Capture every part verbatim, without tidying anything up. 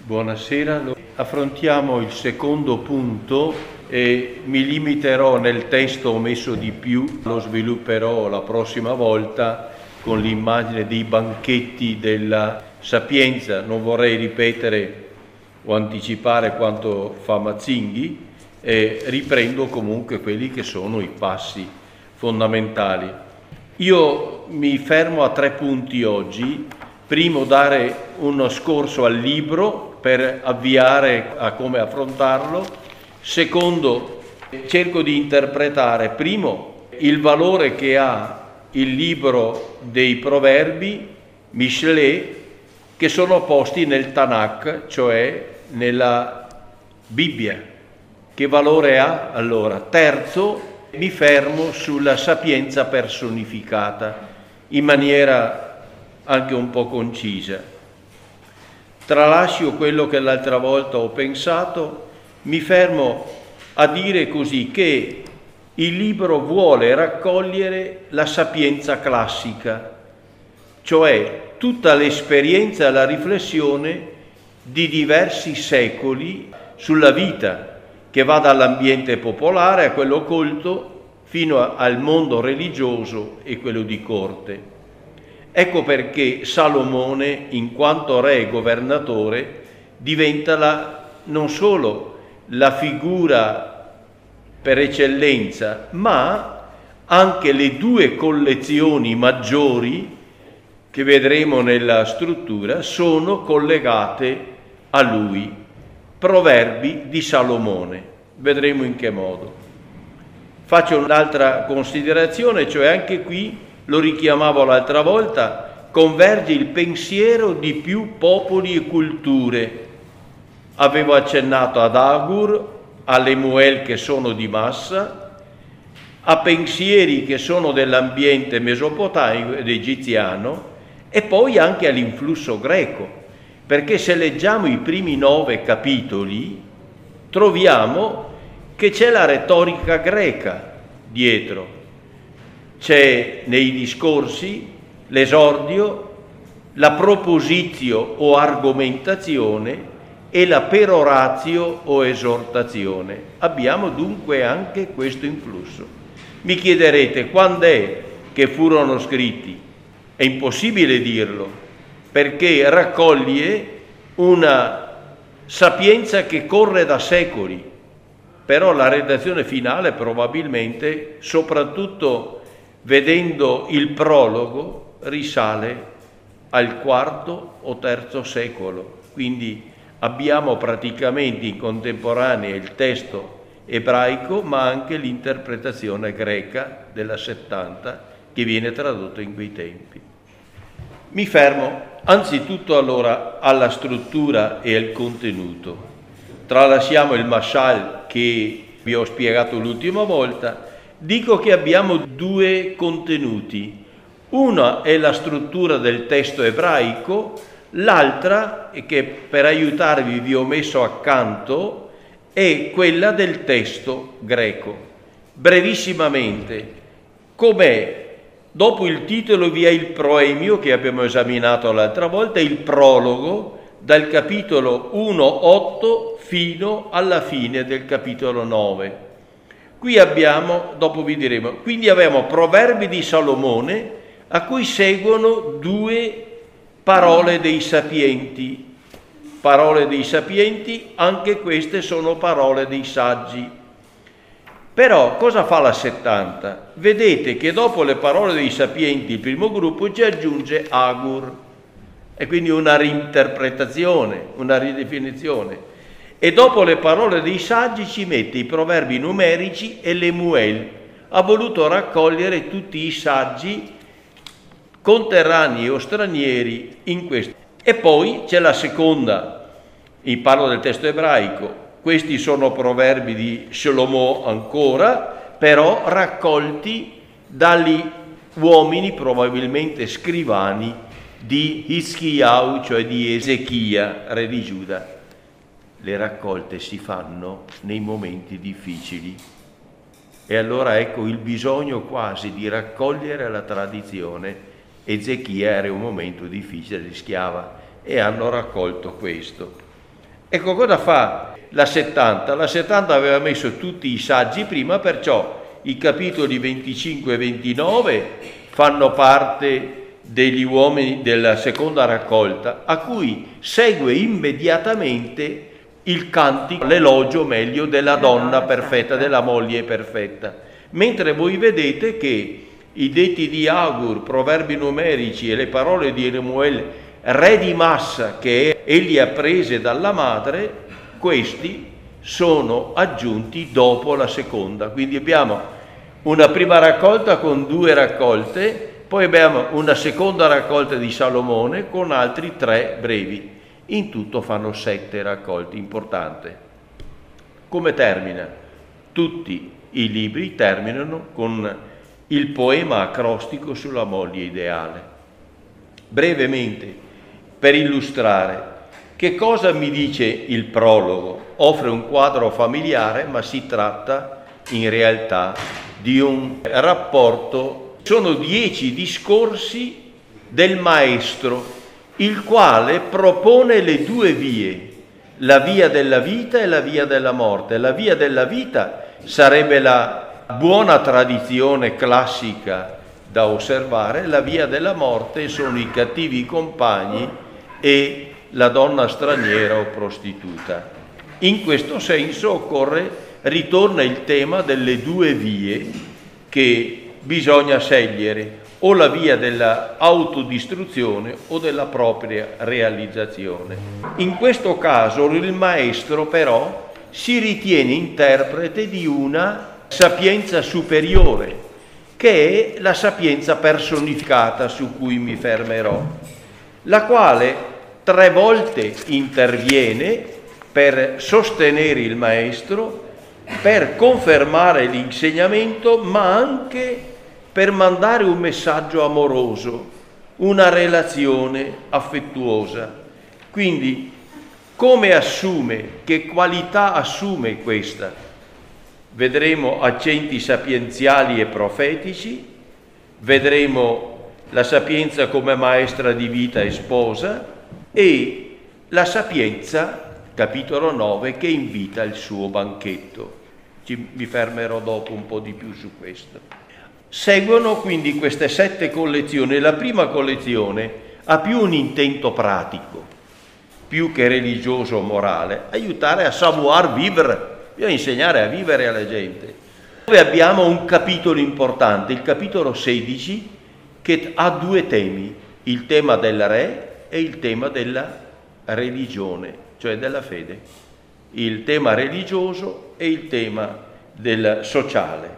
Buonasera, affrontiamo il secondo punto e mi limiterò nel testo, ho messo di più, lo svilupperò la prossima volta con l'immagine dei banchetti della sapienza. Non vorrei ripetere o anticipare quanto fa Mazzinghi, e riprendo comunque quelli che sono i passi fondamentali. Io mi fermo a tre punti oggi. Primo, dare uno scorso al libro per avviare a come affrontarlo. Secondo, cerco di interpretare, primo, il valore che ha il libro dei Proverbi, Mishlei, che sono posti nel Tanakh, cioè nella Bibbia. Che valore ha? Allora, terzo, mi fermo sulla sapienza personificata, in maniera anche un po' concisa. Tralascio quello che l'altra volta ho pensato, mi fermo a dire così che il libro vuole raccogliere la sapienza classica, cioè tutta l'esperienza e la riflessione di diversi secoli sulla vita, che va dall'ambiente popolare a quello colto fino al mondo religioso e quello di corte. Ecco perché Salomone, in quanto re e governatore, diventa la, non solo la figura per eccellenza, ma anche le due collezioni maggiori che vedremo nella struttura sono collegate a lui. Proverbi di Salomone. Vedremo in che modo. Faccio un'altra considerazione, cioè anche qui, lo richiamavo l'altra volta, converge il pensiero di più popoli e culture. Avevo accennato ad Agur, a Lemuel che sono di Massa, a pensieri che sono dell'ambiente mesopotamico ed egiziano, e poi anche all'influsso greco, perché se leggiamo i primi nove capitoli troviamo che c'è la retorica greca dietro. C'è nei discorsi l'esordio, la propositio o argomentazione e la peroratio o esortazione. Abbiamo dunque anche questo influsso. Mi chiederete quando è che furono scritti? È impossibile dirlo, perché raccoglie una sapienza che corre da secoli, però la redazione finale probabilmente, soprattutto vedendo il prologo, risale al quarto o terzo secolo. Quindi abbiamo praticamente in contemporanea il testo ebraico, ma anche l'interpretazione greca della settanta che viene tradotto in quei tempi. Mi fermo anzitutto allora alla struttura e al contenuto. Tralasciamo il mashal che vi ho spiegato l'ultima volta. Dico che abbiamo due contenuti. Una è la struttura del testo ebraico, l'altra, e che per aiutarvi vi ho messo accanto, è quella del testo greco. Brevissimamente, com'è? Dopo il titolo vi è il proemio che abbiamo esaminato l'altra volta, il prologo dal capitolo uno otto fino alla fine del capitolo nove. Qui abbiamo, dopo vi diremo, quindi abbiamo Proverbi di Salomone a cui seguono due parole dei sapienti. Parole dei sapienti, anche queste sono parole dei saggi. Però cosa fa la settanta? Vedete che dopo le parole dei sapienti, il primo gruppo, ci aggiunge Agur, e quindi una reinterpretazione, una ridefinizione. E dopo le parole dei saggi ci mette i proverbi numerici e Lemuel. Ha voluto raccogliere tutti i saggi conterranei o stranieri in questo. E poi c'è la seconda, parlo del testo ebraico. Questi sono proverbi di Shlomo ancora, però raccolti dagli uomini, probabilmente scrivani, di Hizkiyahu, cioè di Ezechia, re di Giuda. Le raccolte si fanno nei momenti difficili e allora ecco il bisogno quasi di raccogliere la tradizione. Ezechia era un momento difficile, rischiava, e hanno raccolto questo. Ecco, cosa fa la settanta? La settanta aveva messo tutti i saggi prima, perciò i capitoli venticinque e ventinove fanno parte degli uomini della seconda raccolta, a cui segue immediatamente il cantico, l'elogio meglio della donna perfetta, della moglie perfetta. Mentre voi vedete che i detti di Agur, proverbi numerici e le parole di Lemuel, re di Massa, che egli ha prese dalla madre, questi sono aggiunti dopo la seconda. Quindi abbiamo una prima raccolta con due raccolte, poi abbiamo una seconda raccolta di Salomone con altri tre brevi. In tutto fanno sette raccolte, importante. Come termina? Tutti i libri terminano con il poema acrostico sulla moglie ideale. Brevemente, per illustrare, che cosa mi dice il prologo? Offre un quadro familiare, ma si tratta in realtà di un rapporto. Sono dieci discorsi del maestro, il quale propone le due vie, la via della vita e la via della morte. La via della vita sarebbe la buona tradizione classica da osservare, la via della morte sono i cattivi compagni e la donna straniera o prostituta. In questo senso occorre, ritorna il tema delle due vie che bisogna scegliere, o la via della autodistruzione o della propria realizzazione. In questo caso il maestro però si ritiene interprete di una sapienza superiore, che è la sapienza personificata, su cui mi fermerò, la quale tre volte interviene per sostenere il maestro, per confermare l'insegnamento, ma anche per mandare un messaggio amoroso, una relazione affettuosa. Quindi, come assume, che qualità assume questa? Vedremo accenti sapienziali e profetici, vedremo la sapienza come maestra di vita e sposa e la sapienza, capitolo nove, che invita il suo banchetto. Ci, mi fermerò dopo un po' di più su questo. Seguono quindi queste sette collezioni. La prima collezione ha più un intento pratico, più che religioso o morale, aiutare a savoir vivre, bisogna insegnare a vivere alla gente. Poi abbiamo un capitolo importante, il capitolo sedici, che ha due temi, il tema del re e il tema della religione, cioè della fede, il tema religioso e il tema del sociale.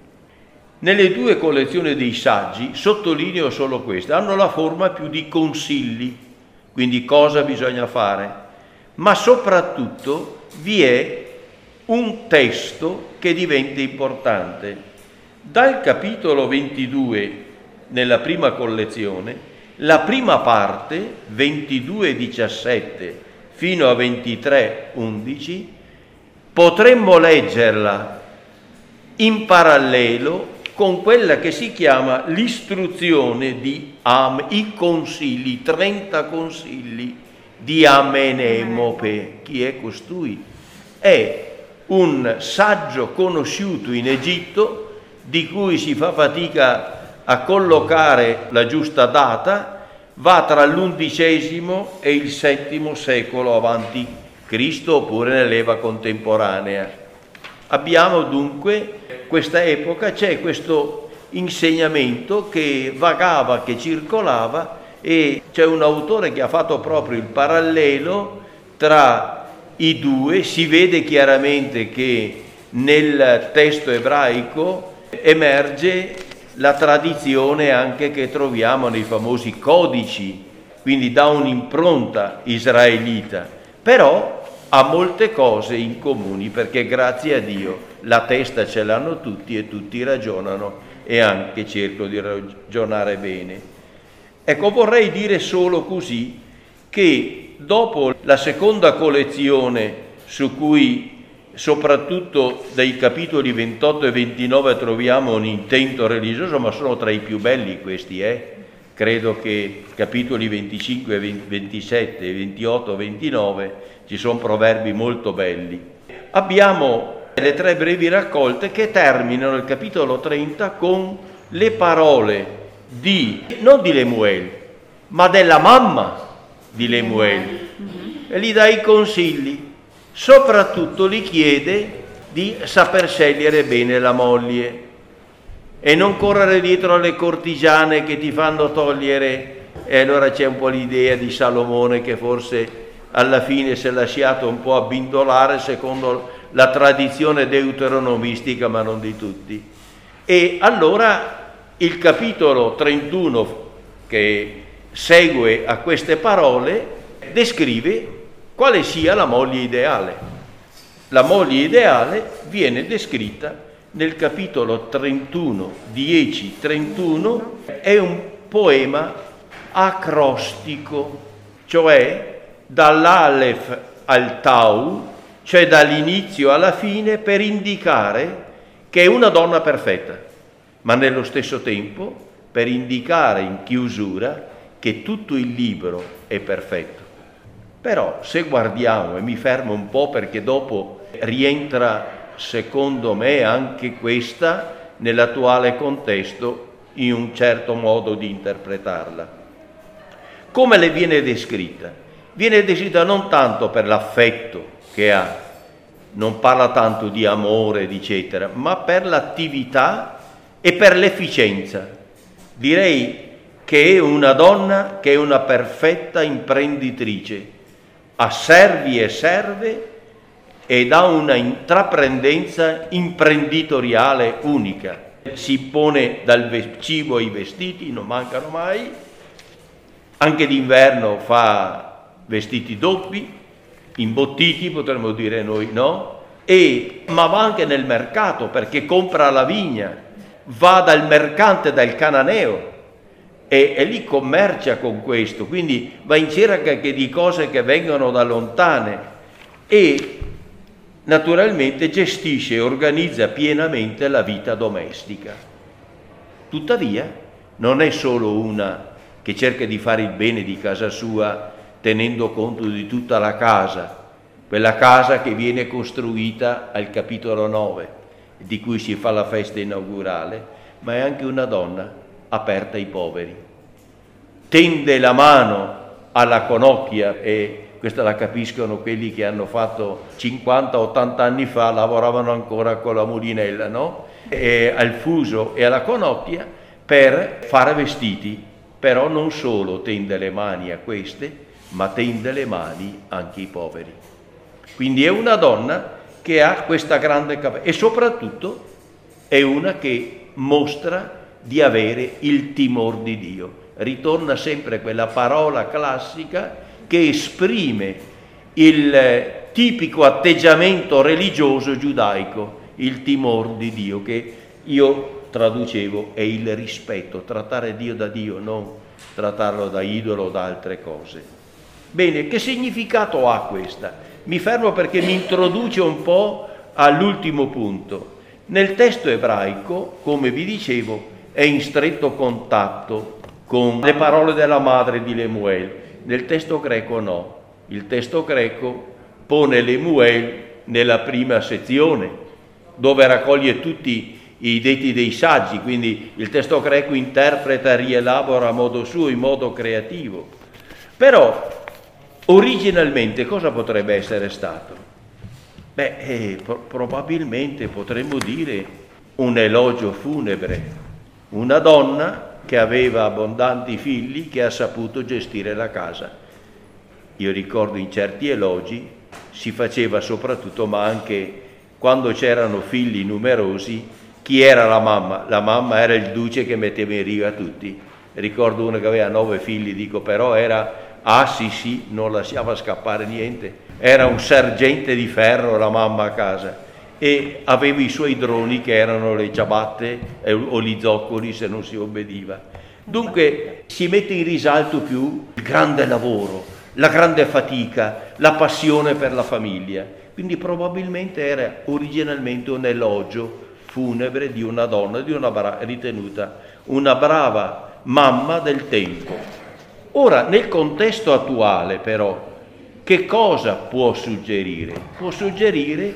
Nelle due collezioni dei saggi, sottolineo solo questo, hanno la forma più di consigli, quindi cosa bisogna fare, ma soprattutto vi è un testo che diventa importante. Dal capitolo ventidue, nella prima collezione, la prima parte, ventidue diciassette fino a ventitré undici, potremmo leggerla in parallelo con quella che si chiama l'istruzione di Am, i consigli, trenta consigli di Amenemope. Chi è costui? È un saggio conosciuto in Egitto, di cui si fa fatica a collocare la giusta data, va tra l'undicesimo e il settimo secolo avanti Cristo, oppure nell'era contemporanea. Abbiamo dunque questa epoca, c'è questo insegnamento che vagava, che circolava, e c'è un autore che ha fatto proprio il parallelo tra i due. Si vede chiaramente che nel testo ebraico emerge la tradizione anche che troviamo nei famosi codici, quindi dà un'impronta israelita, però ha molte cose in comune, perché grazie a Dio la testa ce l'hanno tutti e tutti ragionano, e anche cerco di ragionare bene. Ecco, vorrei dire solo così che dopo la seconda collezione, su cui soprattutto dai capitoli ventotto e ventinove troviamo un intento religioso, ma sono tra i più belli questi, eh? credo che capitoli venticinque, ventisette, ventotto, ventinove ci sono proverbi molto belli. Abbiamo le tre brevi raccolte che terminano il capitolo trenta con le parole di, non di Lemuel, ma della mamma di Lemuel. E gli dà i consigli, soprattutto gli chiede di saper scegliere bene la moglie e non correre dietro alle cortigiane che ti fanno togliere. E allora c'è un po' l'idea di Salomone che forse alla fine si è lasciato un po' abbindolare secondo la tradizione deuteronomistica, ma non di tutti. E allora il capitolo trentuno, che segue a queste parole, descrive quale sia la moglie ideale. La moglie ideale viene descritta nel capitolo trentuno, dieci trentuno, è un poema acrostico, cioè dall'Alef al Tau, cioè dall'inizio alla fine, per indicare che è una donna perfetta, ma nello stesso tempo per indicare in chiusura che tutto il libro è perfetto. Però se guardiamo, e mi fermo un po' perché dopo rientra secondo me anche questa nell'attuale contesto in un certo modo di interpretarla. Come le viene descritta? Viene descritta non tanto per l'affetto che ha, non parla tanto di amore, eccetera, ma per l'attività e per l'efficienza. Direi che è una donna che è una perfetta imprenditrice, ha servi e serve ed ha una intraprendenza imprenditoriale unica. Si pone dal cibo ai vestiti, non mancano mai, anche d'inverno fa vestiti doppi, imbottiti potremmo dire noi, no? E, ma va anche nel mercato perché compra la vigna, va dal mercante, dal cananeo e, e lì commercia con questo, quindi va in cerca anche di cose che vengono da lontane e naturalmente gestisce e organizza pienamente la vita domestica. Tuttavia non è solo una che cerca di fare il bene di casa sua tenendo conto di tutta la casa, quella casa che viene costruita al capitolo nove, di cui si fa la festa inaugurale, ma è anche una donna aperta ai poveri. Tende la mano alla conocchia, e questa la capiscono quelli che hanno fatto cinquanta ottanta anni fa, lavoravano ancora con la mulinella, no? E al fuso e alla conocchia per fare vestiti, però non solo tende le mani a queste, ma tende le mani anche ai poveri. Quindi è una donna che ha questa grande capacità e soprattutto è una che mostra di avere il timore di Dio. Ritorna sempre quella parola classica che esprime il tipico atteggiamento religioso giudaico, il timore di Dio, che io traducevo è il rispetto, trattare Dio da Dio, non trattarlo da idolo o da altre cose. Bene, che significato ha questa? Mi fermo perché mi introduce un po' all'ultimo punto. Nel testo ebraico, come vi dicevo, è in stretto contatto con le parole della madre di Lemuel. Nel testo greco no. Il testo greco pone Lemuel nella prima sezione, dove raccoglie tutti i detti dei saggi, quindi il testo greco interpreta e rielabora a modo suo, in modo creativo. Però originalmente cosa potrebbe essere stato? Beh, eh, pro- probabilmente potremmo dire un elogio funebre, una donna che aveva abbondanti figli, che ha saputo gestire la casa. Io ricordo in certi elogi si faceva soprattutto, ma anche quando c'erano figli numerosi, chi era la mamma? La mamma era il duce che metteva in riva tutti. Ricordo uno che aveva nove figli, dico, però era... Ah sì sì, non lasciava scappare niente, era un sergente di ferro la mamma a casa e aveva i suoi droni che erano le ciabatte o gli zoccoli se non si obbediva. Dunque si mette in risalto più il grande lavoro, la grande fatica, la passione per la famiglia, quindi probabilmente era originalmente un elogio funebre di una donna, di una bra- ritenuta una brava mamma del tempo. Ora, nel contesto attuale, però, che cosa può suggerire? Può suggerire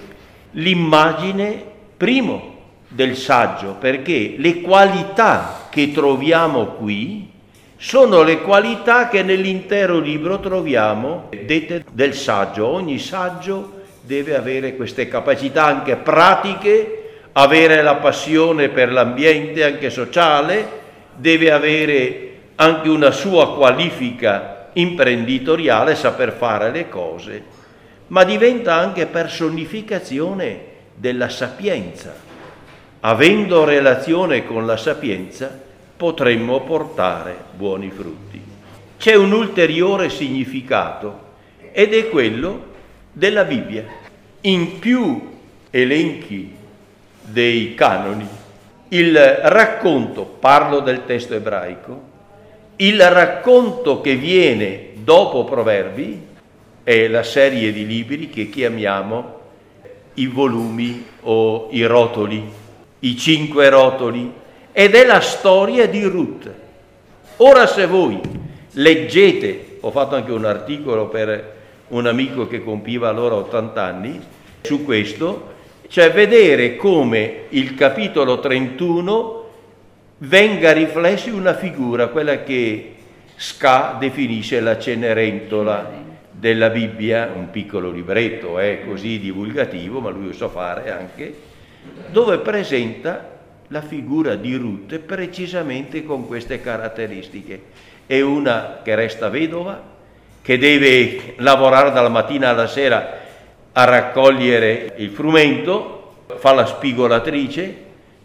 l'immagine, primo, del saggio, perché le qualità che troviamo qui sono le qualità che nell'intero libro troviamo dette del saggio. Ogni saggio deve avere queste capacità anche pratiche, avere la passione per l'ambiente anche sociale, deve avere anche una sua qualifica imprenditoriale, saper fare le cose, ma diventa anche personificazione della sapienza. Avendo relazione con la sapienza, potremmo portare buoni frutti. C'è un ulteriore significato ed è quello della Bibbia. In più elenchi dei canoni, il racconto, parlo del testo ebraico, il racconto che viene dopo Proverbi è la serie di libri che chiamiamo i volumi o i rotoli, i cinque rotoli, ed è la storia di Ruth. Ora, se voi leggete, ho fatto anche un articolo per un amico che compiva allora ottanta anni su questo, cioè vedere come il capitolo trentuno venga riflesso in una figura, quella che Ska definisce la Cenerentola della Bibbia, un piccolo libretto, è eh, così divulgativo, ma lui lo sa fare anche, dove presenta la figura di Ruth precisamente con queste caratteristiche. È una che resta vedova, che deve lavorare dalla mattina alla sera a raccogliere il frumento, fa la spigolatrice,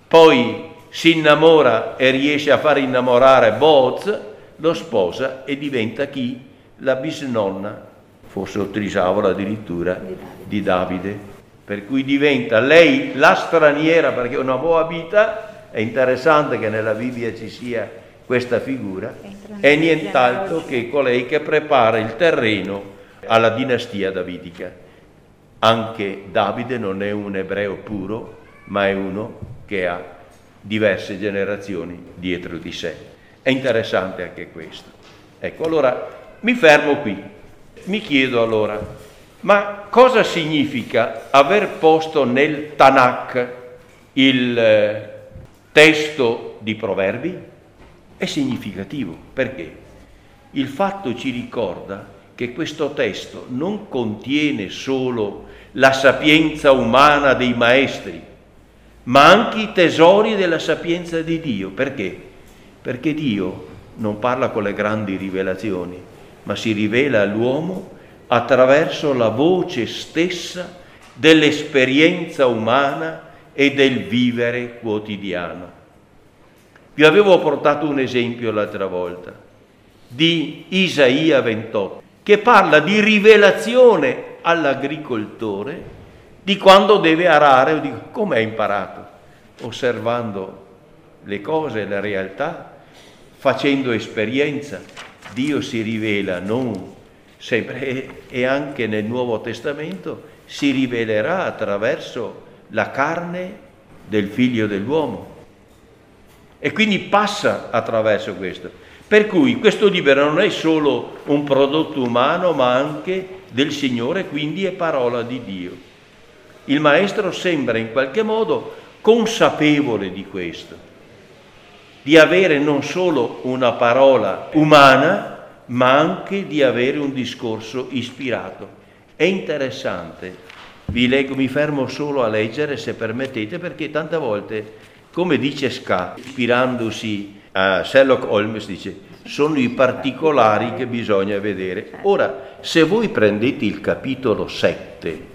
poi si innamora e riesce a far innamorare Boaz, lo sposa e diventa chi? La bisnonna, forse o trisavola addirittura, di Davide. Per cui diventa lei la straniera, perché è una moabita. È interessante che nella Bibbia ci sia questa figura, è nient'altro che colei che prepara il terreno alla dinastia davidica. Anche Davide non è un ebreo puro, ma è uno che ha diverse generazioni dietro di sé. È interessante anche questo. Ecco, allora mi fermo qui. Mi chiedo allora, ma cosa significa aver posto nel Tanakh il eh, testo di Proverbi? È significativo, perché il fatto ci ricorda che questo testo non contiene solo la sapienza umana dei maestri, ma anche i tesori della sapienza di Dio. Perché? Perché Dio non parla con le grandi rivelazioni, ma si rivela all'uomo attraverso la voce stessa dell'esperienza umana e del vivere quotidiano. Vi avevo portato un esempio l'altra volta di Isaia ventotto, che parla di rivelazione all'agricoltore di quando deve arare, o di come ha imparato, osservando le cose, la realtà, facendo esperienza. Dio si rivela non sempre, e anche nel Nuovo Testamento si rivelerà attraverso la carne del Figlio dell'uomo. E quindi passa attraverso questo. Per cui questo libro non è solo un prodotto umano, ma anche del Signore, quindi è parola di Dio. Il maestro sembra in qualche modo consapevole di questo, di avere non solo una parola umana, ma anche di avere un discorso ispirato. È interessante, vi leggo, mi fermo solo a leggere se permettete, perché tante volte, come dice Ska, ispirandosi a Sherlock Holmes, dice sono i particolari che bisogna vedere. Ora, se voi prendete il capitolo sette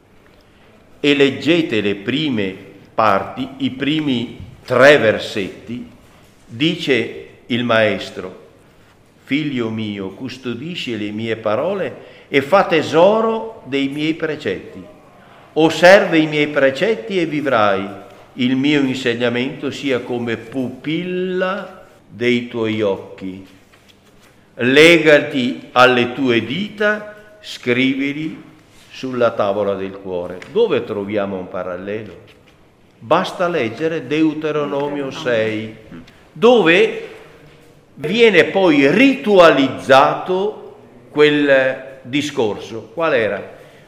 e leggete le prime parti, i primi tre versetti, dice il maestro: figlio mio, custodisci le mie parole e fa tesoro dei miei precetti. Osserva i miei precetti e vivrai. Il mio insegnamento sia come pupilla dei tuoi occhi. Legati alle tue dita, scrivili sulla tavola del cuore. Dove troviamo un parallelo? Basta leggere Deuteronomio sei, dove Viene poi ritualizzato quel discorso. Qual era?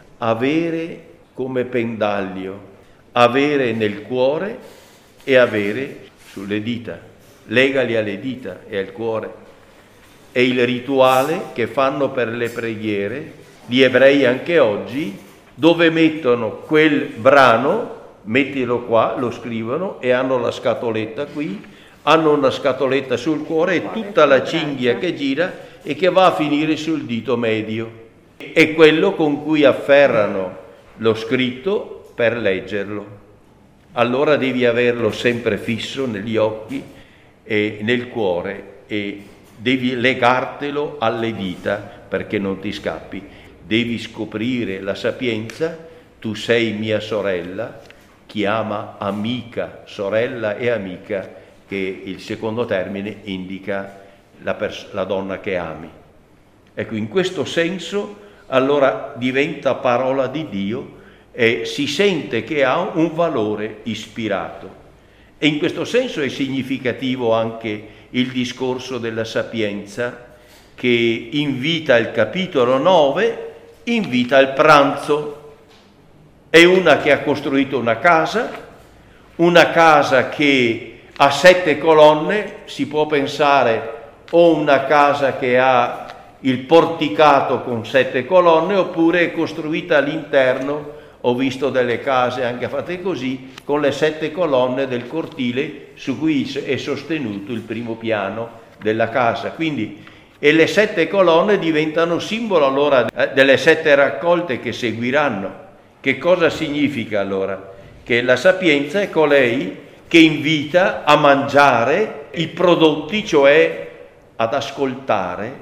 Avere come pendaglio, avere nel cuore e avere sulle dita. Legali alle dita e al cuore. È il rituale che fanno per le preghiere gli ebrei anche oggi, dove mettono quel brano, mettilo qua, lo scrivono e hanno la scatoletta qui, hanno una scatoletta sul cuore e tutta la cinghia che gira e che va a finire sul dito medio. È quello con cui afferrano lo scritto per leggerlo. Allora devi averlo sempre fisso negli occhi e nel cuore e devi legartelo alle dita perché non ti scappi. Devi scoprire la sapienza, tu sei mia sorella, chiama amica, sorella e amica, che il secondo termine indica la, pers- la donna che ami. Ecco, in questo senso allora diventa parola di Dio e si sente che ha un valore ispirato. E in questo senso è significativo anche il discorso della sapienza che invita il capitolo nove, invita al pranzo. È una che ha costruito una casa, una casa che ha sette colonne, si può pensare o una casa che ha il porticato con sette colonne oppure è costruita all'interno, ho visto delle case anche fatte così, con le sette colonne del cortile su cui è sostenuto il primo piano della casa. Quindi, e le sette colonne diventano simbolo allora delle sette raccolte che seguiranno. Che cosa significa allora? Che la sapienza è colei che invita a mangiare i prodotti, cioè ad ascoltare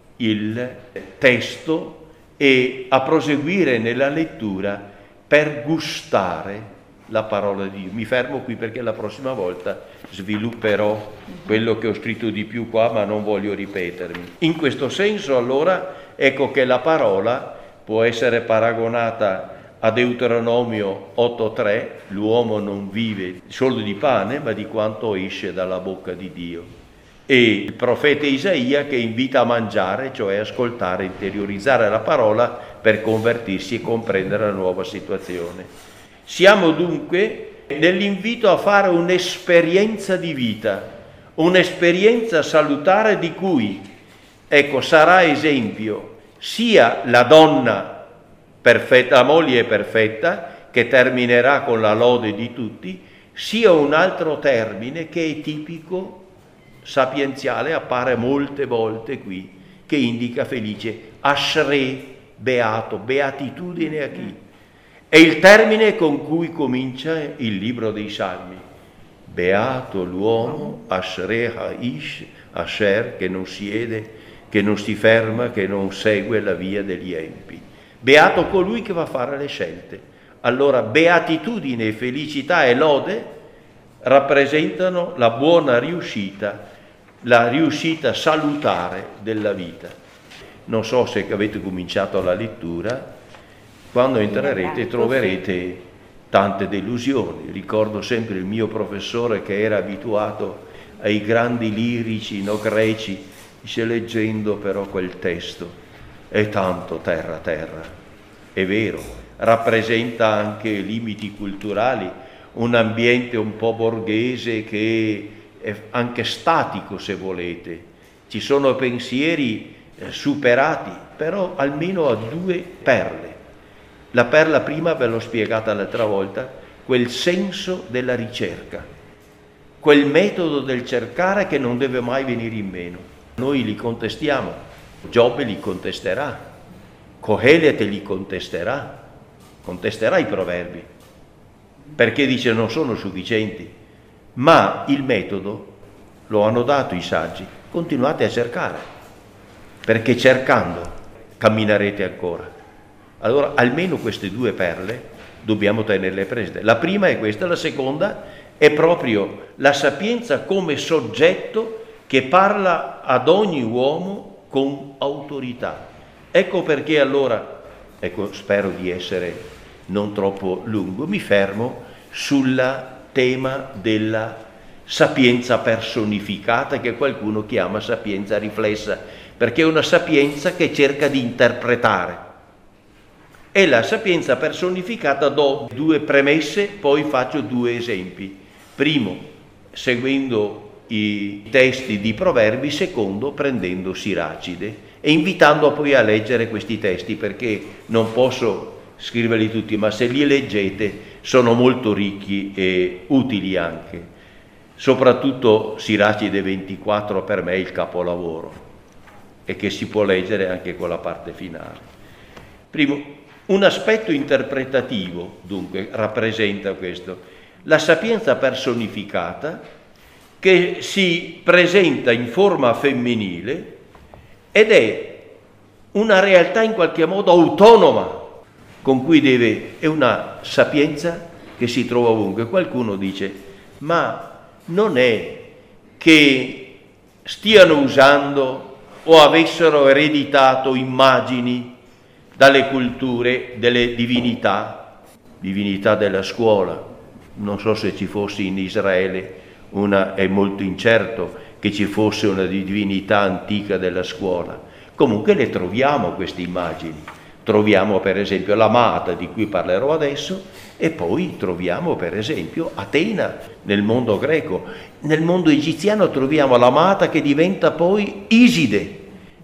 il testo e a proseguire nella lettura per gustare la parola di Dio. Mi fermo qui perché la prossima volta svilupperò quello che ho scritto di più qua, ma non voglio ripetermi. In questo senso allora ecco che la parola può essere paragonata a Deuteronomio otto tre, l'uomo non vive solo di pane, ma di quanto esce dalla bocca di Dio. E il profeta Isaia che invita a mangiare, cioè ascoltare, interiorizzare la parola per convertirsi e comprendere la nuova situazione. Siamo dunque nell'invito a fare un'esperienza di vita, un'esperienza salutare di cui, ecco, sarà esempio sia la donna perfetta, la moglie perfetta, che terminerà con la lode di tutti, sia un altro termine che è tipico sapienziale, appare molte volte qui, che indica felice, ashrei, beato, beatitudine a chi? È il termine con cui comincia il libro dei Salmi. Beato l'uomo, ashrei haish, asher, che non siede, che non si ferma, che non segue la via degli empi. Beato colui che va a fare le scelte. Allora, beatitudine, felicità e lode rappresentano la buona riuscita, la riuscita salutare della vita. Non so se avete cominciato la lettura, quando entrerete troverete tante delusioni. Ricordo sempre il mio professore che era abituato ai grandi lirici no greci, dice leggendo però quel testo è tanto terra terra. È vero, rappresenta anche limiti culturali, un ambiente un po' borghese che è anche statico se volete, ci sono pensieri eh, superati, però almeno ha due perle. La perla prima ve l'ho spiegata l'altra volta, quel senso della ricerca, quel metodo del cercare che non deve mai venire in meno. Noi li contestiamo, Giobbe li contesterà, Coelete li contesterà, contesterà i proverbi, perché dice non sono sufficienti. Ma il metodo lo hanno dato i saggi, continuate a cercare, perché cercando camminerete ancora. Allora almeno queste due perle dobbiamo tenerle presenti. La prima è questa, la seconda è proprio la sapienza come soggetto che parla ad ogni uomo con autorità. Ecco perché allora, ecco, spero di essere non troppo lungo, mi fermo sul tema della sapienza personificata, che qualcuno chiama sapienza riflessa, perché è una sapienza che cerca di interpretare. E la sapienza personificata, do due premesse, poi faccio due esempi. Primo, seguendo i testi di Proverbi, secondo, prendendo Siracide e invitando poi a leggere questi testi, perché non posso scriverli tutti, ma se li leggete sono molto ricchi e utili anche. Soprattutto Siracide ventiquattro per me è il capolavoro, e che si può leggere anche con la parte finale. Primo, un aspetto interpretativo, dunque, rappresenta questo, la sapienza personificata, che si presenta in forma femminile ed è una realtà in qualche modo autonoma, con cui deve, è una sapienza che si trova ovunque. Qualcuno dice, ma non è che stiano usando o avessero ereditato immagini dalle culture delle divinità, divinità della scuola. Non so se ci fosse in Israele una, è molto incerto che ci fosse una divinità antica della scuola. Comunque le troviamo queste immagini. Troviamo per esempio la Maat, di cui parlerò adesso, e poi troviamo per esempio Atena nel mondo greco. Nel mondo egiziano troviamo la Maat che diventa poi Iside.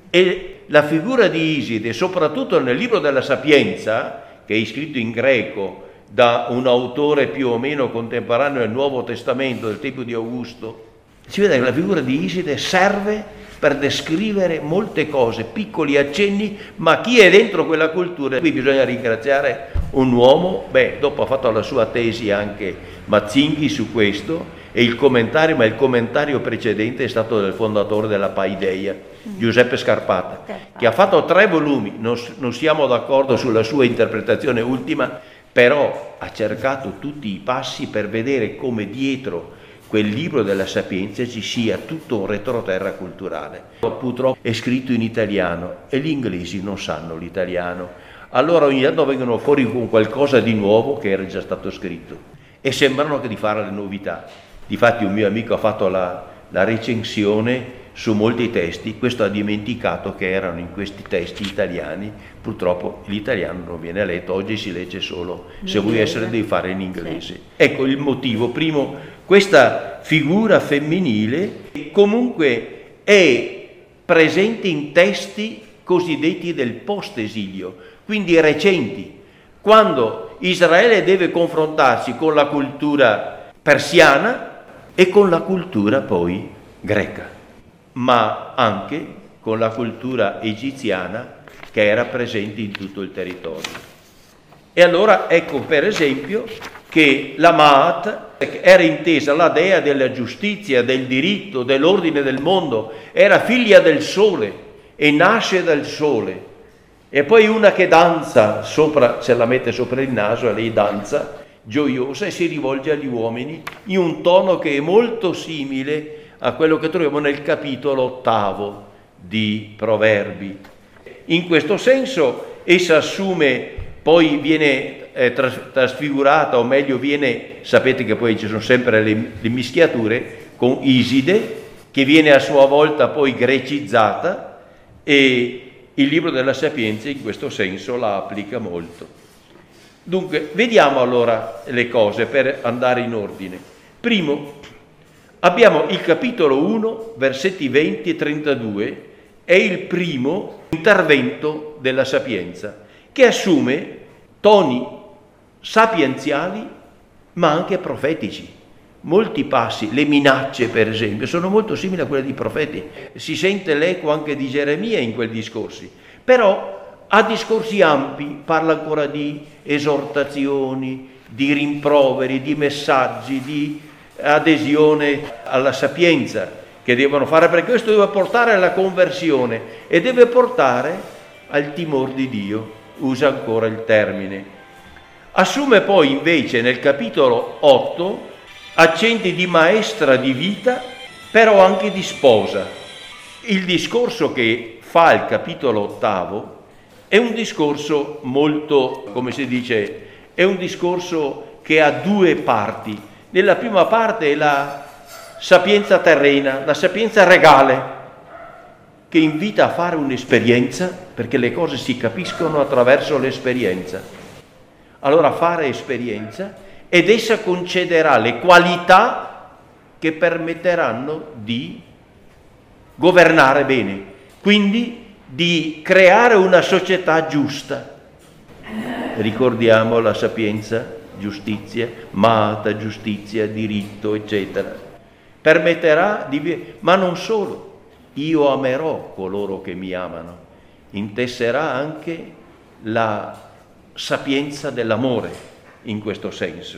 E la figura di Iside, soprattutto nel libro della Sapienza, che è scritto in greco da un autore più o meno contemporaneo del Nuovo Testamento, del tempo di Augusto, si vede che la figura di Iside serve per descrivere molte cose, piccoli accenni, ma chi è dentro quella cultura? Qui bisogna ringraziare un uomo, beh, dopo ha fatto la sua tesi anche Mazzinghi su questo, e il commentario, ma il commentario precedente è stato del fondatore della Paideia, Giuseppe Scarpata, che ha fatto tre volumi. Non, non siamo d'accordo sulla sua interpretazione ultima, però ha cercato tutti i passi per vedere come dietro quel libro della Sapienza ci sia tutto un retroterra culturale. Purtroppo è scritto in italiano e gli inglesi non sanno l'italiano, allora ogni tanto vengono fuori con qualcosa di nuovo che era già stato scritto e sembrano che di fare le novità. Difatti un mio amico ha fatto la, la recensione su molti testi, questo ha dimenticato che erano in questi testi italiani. Purtroppo l'italiano non viene letto, oggi si legge solo, se vuoi essere devi fare in inglese. Sì. Ecco il motivo. Primo, questa figura femminile comunque è presente in testi cosiddetti del post-esilio, quindi recenti, quando Israele deve confrontarsi con la cultura persiana e con la cultura poi greca, ma anche con la cultura egiziana che era presente in tutto il territorio. E allora ecco per esempio che la Maat era intesa la dea della giustizia, del diritto, dell'ordine del mondo, era figlia del sole e nasce dal sole. E poi una che danza, sopra, se la mette sopra il naso e lei danza, gioiosa, e si rivolge agli uomini in un tono che è molto simile a quello che troviamo nel capitolo ottavo di Proverbi. In questo senso essa assume, poi viene eh, tras- trasfigurata, o meglio viene, sapete che poi ci sono sempre le, le mischiature, con Iside, che viene a sua volta poi grecizzata, e il libro della Sapienza in questo senso la applica molto. Dunque, vediamo allora le cose per andare in ordine. Primo, abbiamo il capitolo uno, versetti venti e trentadue, è il primo intervento della Sapienza, che assume toni sapienziali ma anche profetici. Molti passi, le minacce per esempio, sono molto simili a quelle dei profeti. Si sente l'eco anche di Geremia in quei discorsi, però ha discorsi ampi, parla ancora di esortazioni, di rimproveri, di messaggi, di adesione alla sapienza che devono fare, perché questo deve portare alla conversione e deve portare al timore di Dio, usa ancora il termine. Assume poi invece nel capitolo otto accenti di maestra di vita, però anche di sposa. Il discorso che fa il capitolo ottavo è un discorso molto, come si dice, è un discorso che ha due parti. Nella prima parte è la sapienza terrena, la sapienza regale, che invita a fare un'esperienza, perché le cose si capiscono attraverso l'esperienza. Allora fare esperienza, ed essa concederà le qualità che permetteranno di governare bene, quindi di creare una società giusta. Ricordiamo la sapienza, giustizia, mata, giustizia, diritto, eccetera. Permetterà di... ma non solo. Io amerò coloro che mi amano. Intesserà anche la sapienza dell'amore in questo senso.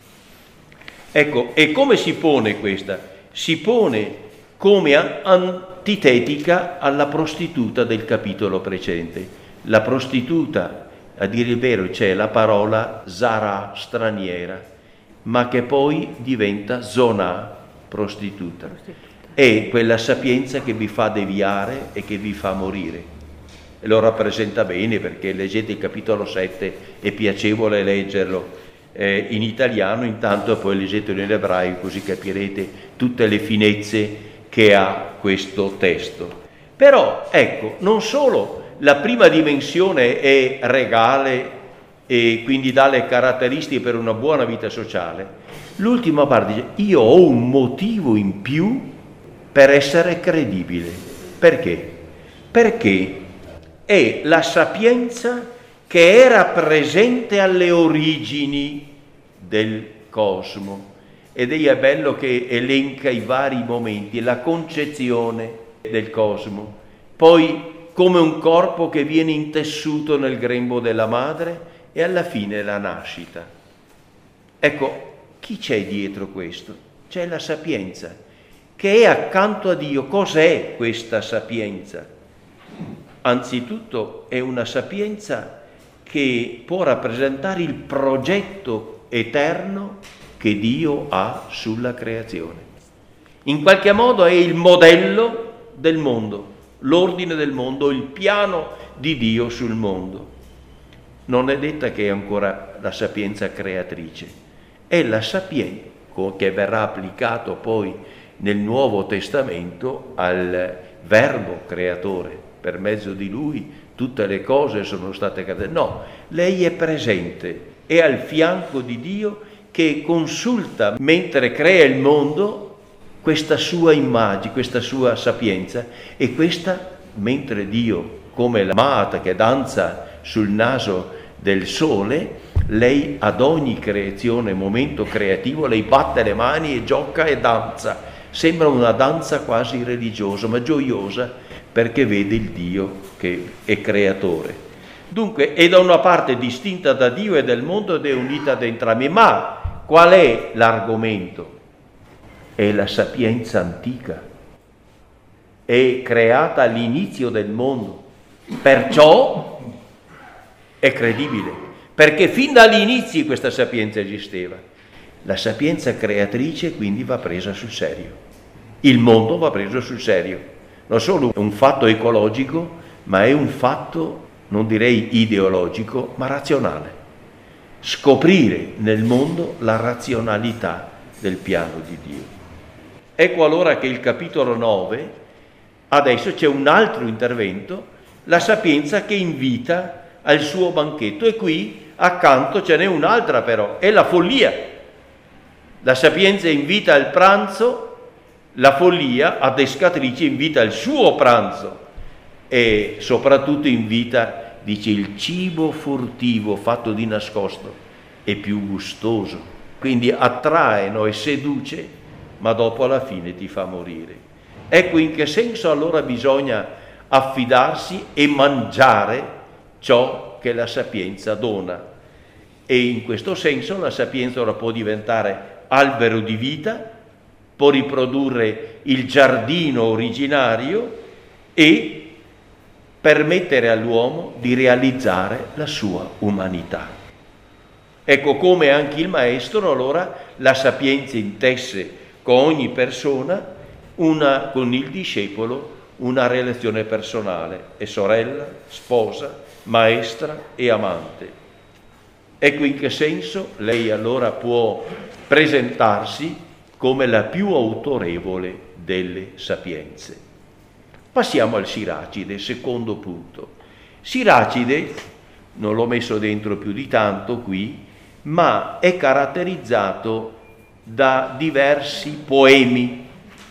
Ecco, e come si pone questa? Si pone come antitetica alla prostituta del capitolo precedente. La prostituta, a dire il vero, c'è la parola zara, straniera, ma che poi diventa zona, prostituta. prostituta. È quella sapienza che vi fa deviare e che vi fa morire. E lo rappresenta bene, perché leggete il capitolo sette, è piacevole leggerlo eh, in italiano, intanto poi leggetelo in ebraico, così capirete tutte le finezze che ha questo testo. Però, ecco, non solo la prima dimensione è regale e quindi dà le caratteristiche per una buona vita sociale, l'ultima parte dice: io ho un motivo in più per essere credibile. Perché? Perché è la sapienza che era presente alle origini del cosmo. Ed è bello che elenca i vari momenti, la concezione del cosmo, poi come un corpo che viene intessuto nel grembo della madre e alla fine la nascita. Ecco, chi c'è dietro questo? C'è la sapienza, che è accanto a Dio. Cos'è questa sapienza? Anzitutto è una sapienza che può rappresentare il progetto eterno che Dio ha sulla creazione. In qualche modo è il modello del mondo, l'ordine del mondo, il piano di Dio sul mondo. Non è detta che è ancora la sapienza creatrice, è la sapienza che verrà applicato poi nel Nuovo Testamento al Verbo creatore. Per mezzo di lui tutte le cose sono state create. No, lei è presente, è al fianco di Dio che consulta mentre crea il mondo questa sua immagine, questa sua sapienza, e questa mentre Dio, come la mata che danza sul naso del sole, lei ad ogni creazione, momento creativo, lei batte le mani e gioca e danza. Sembra una danza quasi religiosa, ma gioiosa, perché vede il Dio che è creatore. Dunque è da una parte distinta da Dio e del mondo ed è unita ad entrambi. Ma qual è l'argomento? È la sapienza antica, è creata all'inizio del mondo, perciò è credibile, perché fin dagli inizi questa sapienza esisteva. La sapienza creatrice quindi va presa sul serio, il mondo va preso sul serio, non solo è un fatto ecologico, ma è un fatto, non direi ideologico, ma razionale. Scoprire nel mondo la razionalità del piano di Dio. Ecco allora che il capitolo nove, adesso c'è un altro intervento, la sapienza che invita al suo banchetto, e qui accanto ce n'è un'altra però, è la follia. La sapienza invita al pranzo, la follia, adescatrice, invita al suo pranzo e soprattutto invita, dice, il cibo furtivo fatto di nascosto è più gustoso, quindi attrae, no, e seduce, ma dopo alla fine ti fa morire. Ecco in che senso allora bisogna affidarsi e mangiare ciò che la sapienza dona. E in questo senso la sapienza ora può diventare albero di vita, può riprodurre il giardino originario e permettere all'uomo di realizzare la sua umanità. Ecco come anche il maestro allora la sapienza intesse con ogni persona, una, con il discepolo, una relazione personale, è sorella, sposa, maestra e amante. Ecco in che senso lei allora può presentarsi come la più autorevole delle sapienze. Passiamo al Siracide, secondo punto. Siracide, non l'ho messo dentro più di tanto qui, ma è caratterizzato da diversi poemi,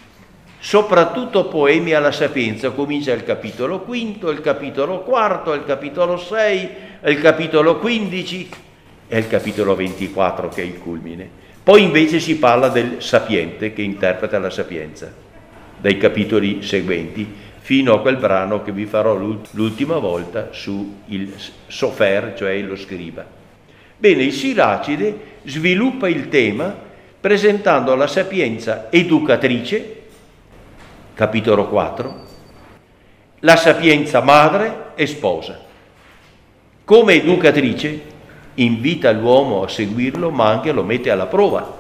soprattutto poemi alla sapienza. Comincia il capitolo quinto, il capitolo quarto, il capitolo sei, il capitolo quindici e il capitolo ventiquattro che è il culmine. Poi invece si parla del sapiente che interpreta la sapienza, dai capitoli seguenti, fino a quel brano che vi farò l'ultima volta su il Sofer, cioè lo scriba. Bene, il Siracide sviluppa il tema presentando la sapienza educatrice, capitolo quattro, la sapienza madre e sposa. Come educatrice invita l'uomo a seguirlo, ma anche lo mette alla prova.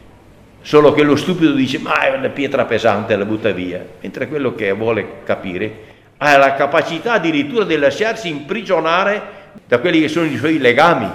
Solo che lo stupido dice, ma è una pietra pesante, la butta via, mentre quello che vuole capire ha la capacità addirittura di lasciarsi imprigionare da quelli che sono i suoi legami.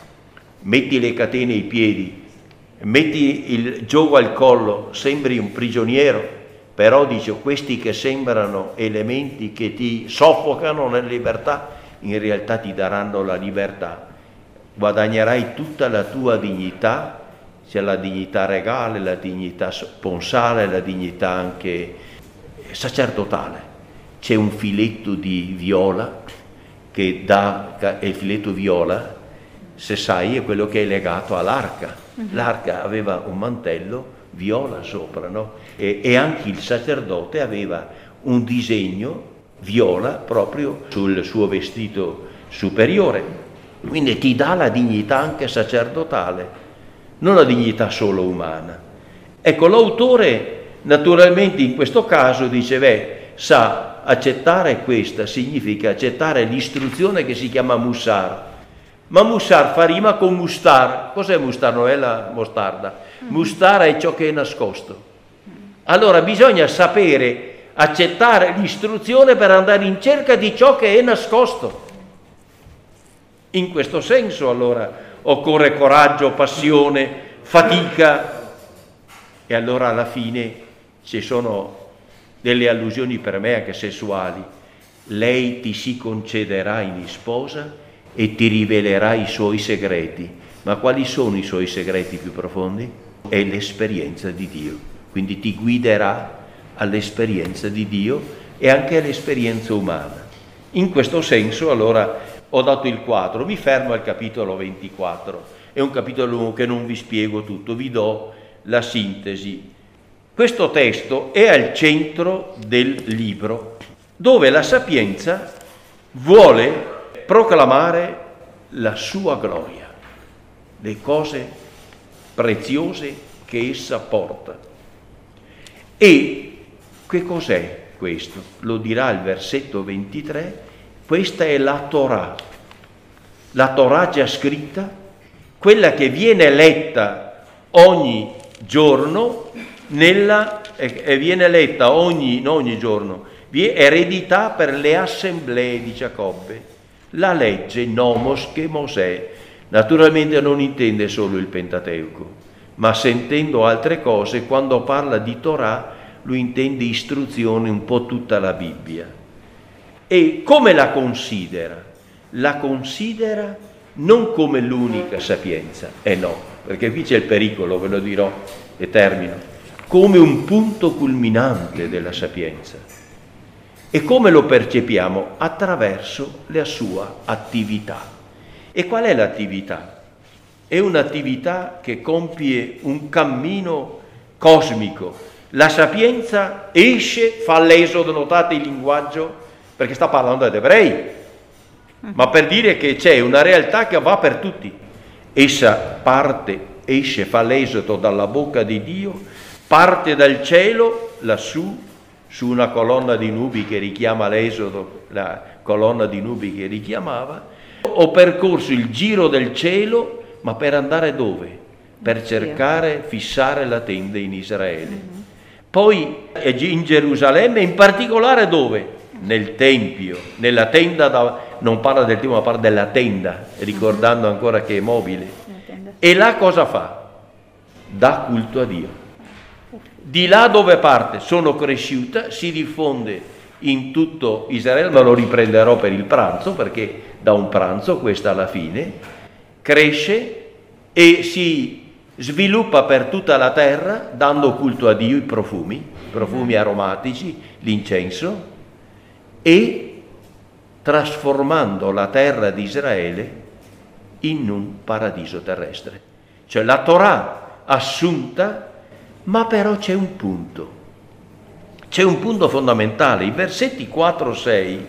Metti le catene ai piedi, metti il giogo al collo, sembri un prigioniero, però dice, questi che sembrano elementi che ti soffocano nella libertà, in realtà ti daranno la libertà. Guadagnerai tutta la tua dignità, sia la dignità regale, la dignità sponsale, la dignità anche sacerdotale. C'è un filetto di viola che dà, il filetto viola, se sai, è quello che è legato all'arca. L'arca aveva un mantello viola sopra, no? E, e anche il sacerdote aveva un disegno viola proprio sul suo vestito superiore. Quindi ti dà la dignità anche sacerdotale, non la dignità solo umana. Ecco, l'autore naturalmente in questo caso dice, beh, sa, accettare questa significa accettare l'istruzione che si chiama Mussar, ma Mussar fa rima con Mustar. Cos'è Mustar? Non è la mostarda. Mustar è ciò che è nascosto. Allora bisogna sapere accettare l'istruzione per andare in cerca di ciò che è nascosto. In questo senso allora occorre coraggio, passione, fatica, e allora alla fine ci sono delle allusioni per me anche sessuali. Lei ti si concederà in sposa e ti rivelerà i suoi segreti. Ma quali sono i suoi segreti più profondi? È l'esperienza di Dio, quindi ti guiderà all'esperienza di Dio e anche all'esperienza umana. In questo senso allora ho dato il quadro, mi fermo al capitolo ventiquattro, è un capitolo lungo che non vi spiego tutto, vi do la sintesi. Questo testo è al centro del libro, dove la sapienza vuole proclamare la sua gloria, le cose preziose che essa porta. E che cos'è questo? Lo dirà il versetto ventitré. Questa è la Torah, la Torah già scritta, quella che viene letta ogni giorno, nella, e viene letta ogni, non ogni giorno, eredità per le assemblee di Giacobbe, la legge nomos che Mosè, naturalmente non intende solo il Pentateuco, ma sentendo altre cose, quando parla di Torah, lui intende istruzione un po' tutta la Bibbia. E come la considera? La considera non come l'unica sapienza, e eh no, perché qui c'è il pericolo, ve lo dirò e termino, come un punto culminante della sapienza. E come lo percepiamo? Attraverso la sua attività. E qual è l'attività? È un'attività che compie un cammino cosmico. La sapienza esce, fa l'esodo, notate il linguaggio, perché sta parlando ad ebrei, ma per dire che c'è una realtà che va per tutti. Essa parte, esce, fa l'esodo dalla bocca di Dio, parte dal cielo lassù, su una colonna di nubi che richiama l'esodo, la colonna di nubi che richiamava. Ho percorso il giro del cielo, ma per andare dove? Per cercare, fissare la tenda in Israele. Poi in Gerusalemme, in particolare dove? Nel Tempio, nella tenda, da, non parla del Tempio ma parla della tenda, ricordando ancora che è mobile. E là cosa fa? Dà culto a Dio. di là dove parte sono cresciuta, si diffonde in tutto Israele, ma lo riprenderò per il pranzo, perché da un pranzo questa alla fine cresce e si sviluppa per tutta la terra, dando culto a Dio i profumi, profumi aromatici, l'incenso, e trasformando la terra di Israele in un paradiso terrestre. Cioè la Torah assunta, ma però c'è un punto, c'è un punto fondamentale. I versetti quattro sei,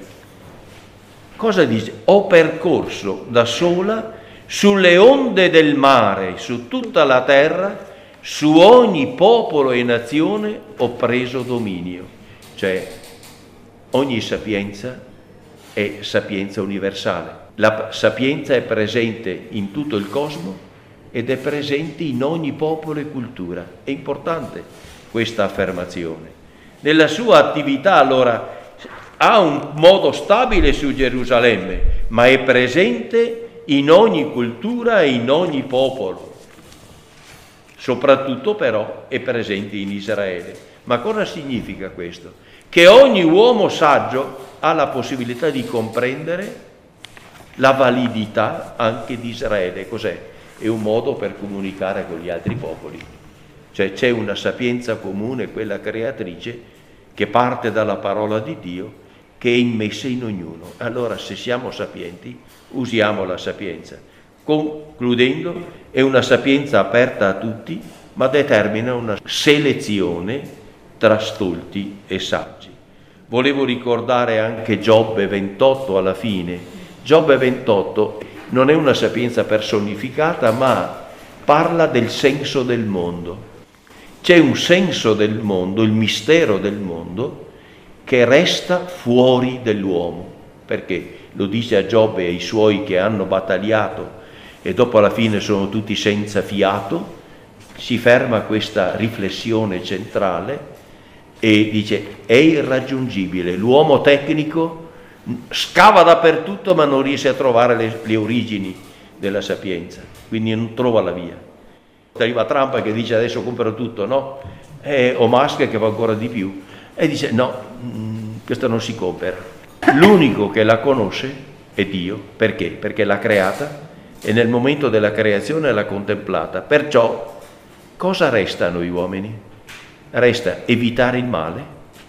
cosa dice? Ho percorso da sola sulle onde del mare, su tutta la terra, su ogni popolo e nazione ho preso dominio. Cioè ogni sapienza è sapienza universale. La sapienza è presente in tutto il cosmo ed è presente in ogni popolo e cultura. È importante questa affermazione. Nella sua attività allora ha un modo stabile su Gerusalemme, ma è presente in ogni cultura e in ogni popolo. Soprattutto però è presente in Israele. Ma cosa significa questo? Che ogni uomo saggio ha la possibilità di comprendere la validità anche di Israele. Cos'è? È un modo per comunicare con gli altri popoli. Cioè c'è una sapienza comune, quella creatrice, che parte dalla parola di Dio, che è immessa in ognuno. Allora, se siamo sapienti, usiamo la sapienza. Concludendo, è una sapienza aperta a tutti, ma determina una selezione tra stolti e saggi. Volevo ricordare anche Giobbe ventotto alla fine. Giobbe ventotto non è una sapienza personificata, ma parla del senso del mondo. C'è un senso del mondo, il mistero del mondo, che resta fuori dell'uomo, perché lo dice a Giobbe e ai suoi che hanno battagliato e dopo alla fine sono tutti senza fiato. Si ferma a questa riflessione centrale e dice: è irraggiungibile. L'uomo tecnico scava dappertutto ma non riesce a trovare le, le origini della sapienza, quindi non trova la via. Arriva Trump che dice adesso compro tutto, no? E, o Musk che va ancora di più e dice no, mh, questo non si compra. L'unico che la conosce è Dio. Perché? Perché l'ha creata e nel momento della creazione l'ha contemplata. Perciò cosa resta a noi uomini? Resta evitare il male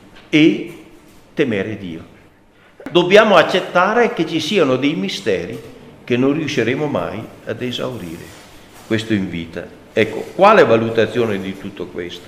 e temere Dio. Dobbiamo accettare che ci siano dei misteri che non riusciremo mai ad esaurire. Questo invita. Ecco, quale valutazione di tutto questo?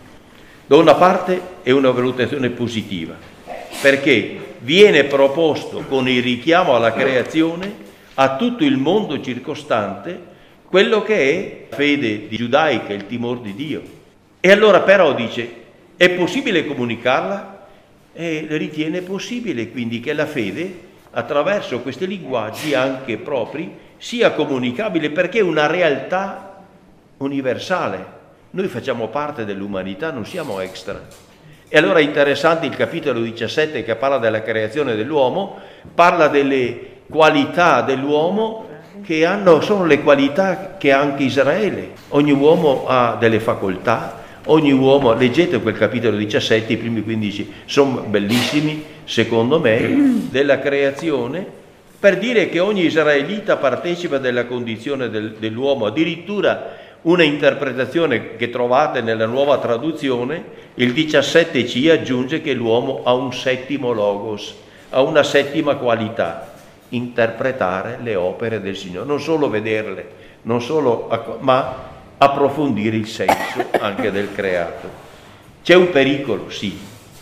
Da una parte è una valutazione positiva, perché viene proposto con il richiamo alla creazione a tutto il mondo circostante quello che è fede giudaica, il timore di Dio. E allora però dice, è possibile comunicarla? E ritiene possibile quindi che la fede, attraverso questi linguaggi anche propri, sia comunicabile, perché è una realtà universale. Noi facciamo parte dell'umanità, non siamo extra. E allora è interessante il capitolo diciassette che parla della creazione dell'uomo, parla delle qualità dell'uomo che hanno, sono le qualità che ha anche Israele. Ogni uomo ha delle facoltà, ogni uomo, leggete quel capitolo diciassette, i primi quindici sono bellissimi, secondo me, della creazione, per dire che ogni israelita partecipa della condizione del, dell'uomo. Addirittura una interpretazione che trovate nella nuova traduzione, il diciassette ci aggiunge che l'uomo ha un settimo logos, ha una settima qualità: interpretare le opere del Signore, non solo vederle, non solo, ma approfondire il senso anche del creato. C'è un pericolo, sì,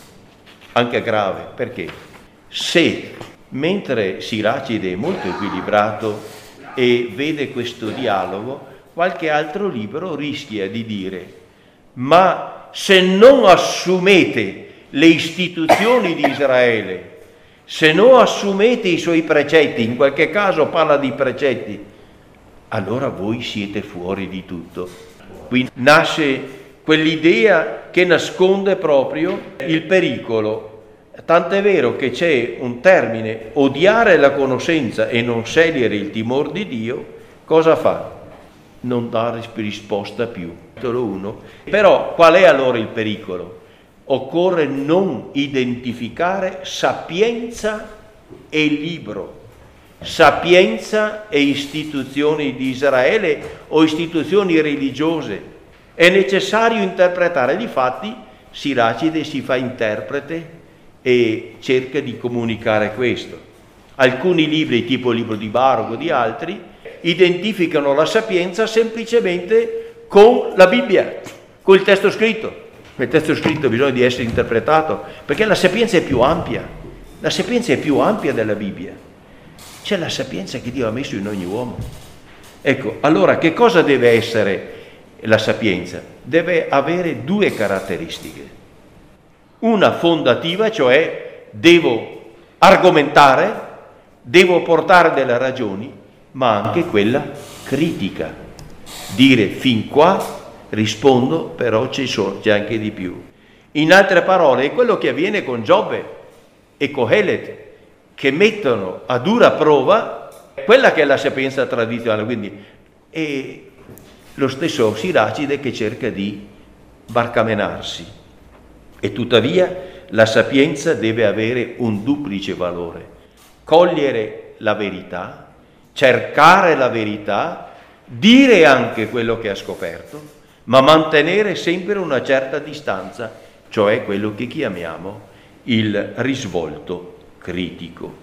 anche grave, perché se mentre Siracide è molto equilibrato e vede questo dialogo, qualche altro libro rischia di dire: ma se non assumete le istituzioni di Israele, se non assumete i suoi precetti, in qualche caso parla di precetti, allora voi siete fuori di tutto. Quindi nasce quell'idea che nasconde proprio il pericolo. Tant'è vero che c'è un termine: odiare la conoscenza e non scegliere il timore di Dio. Cosa fa? non dà risposta più. Capitolo uno. Però qual è allora il pericolo? Occorre non identificare sapienza e libro, sapienza e istituzioni di Israele o istituzioni religiose. È necessario interpretare. Difatti Siracide si fa interprete e cerca di comunicare questo. Alcuni libri, tipo il libro di Baruch o di altri, identificano la sapienza semplicemente con la Bibbia, con il testo scritto. Il testo scritto ha bisogno di essere interpretato, perché la sapienza è più ampia. La sapienza è più ampia della Bibbia. C'è la sapienza che Dio ha messo in ogni uomo. Ecco, allora che cosa deve essere la sapienza? Deve avere due caratteristiche. Una fondativa, cioè devo argomentare, devo portare delle ragioni, ma anche quella critica. Dire fin qua rispondo, però c'è anche di più. In altre parole, è quello che avviene con Giobbe e Coelet, che mettono a dura prova quella che è la sapienza tradizionale. Quindi è lo stesso Siracide che cerca di barcamenarsi. E tuttavia la sapienza deve avere un duplice valore: cogliere la verità, cercare la verità, dire anche quello che ha scoperto, ma mantenere sempre una certa distanza, cioè quello che chiamiamo il risvolto critico.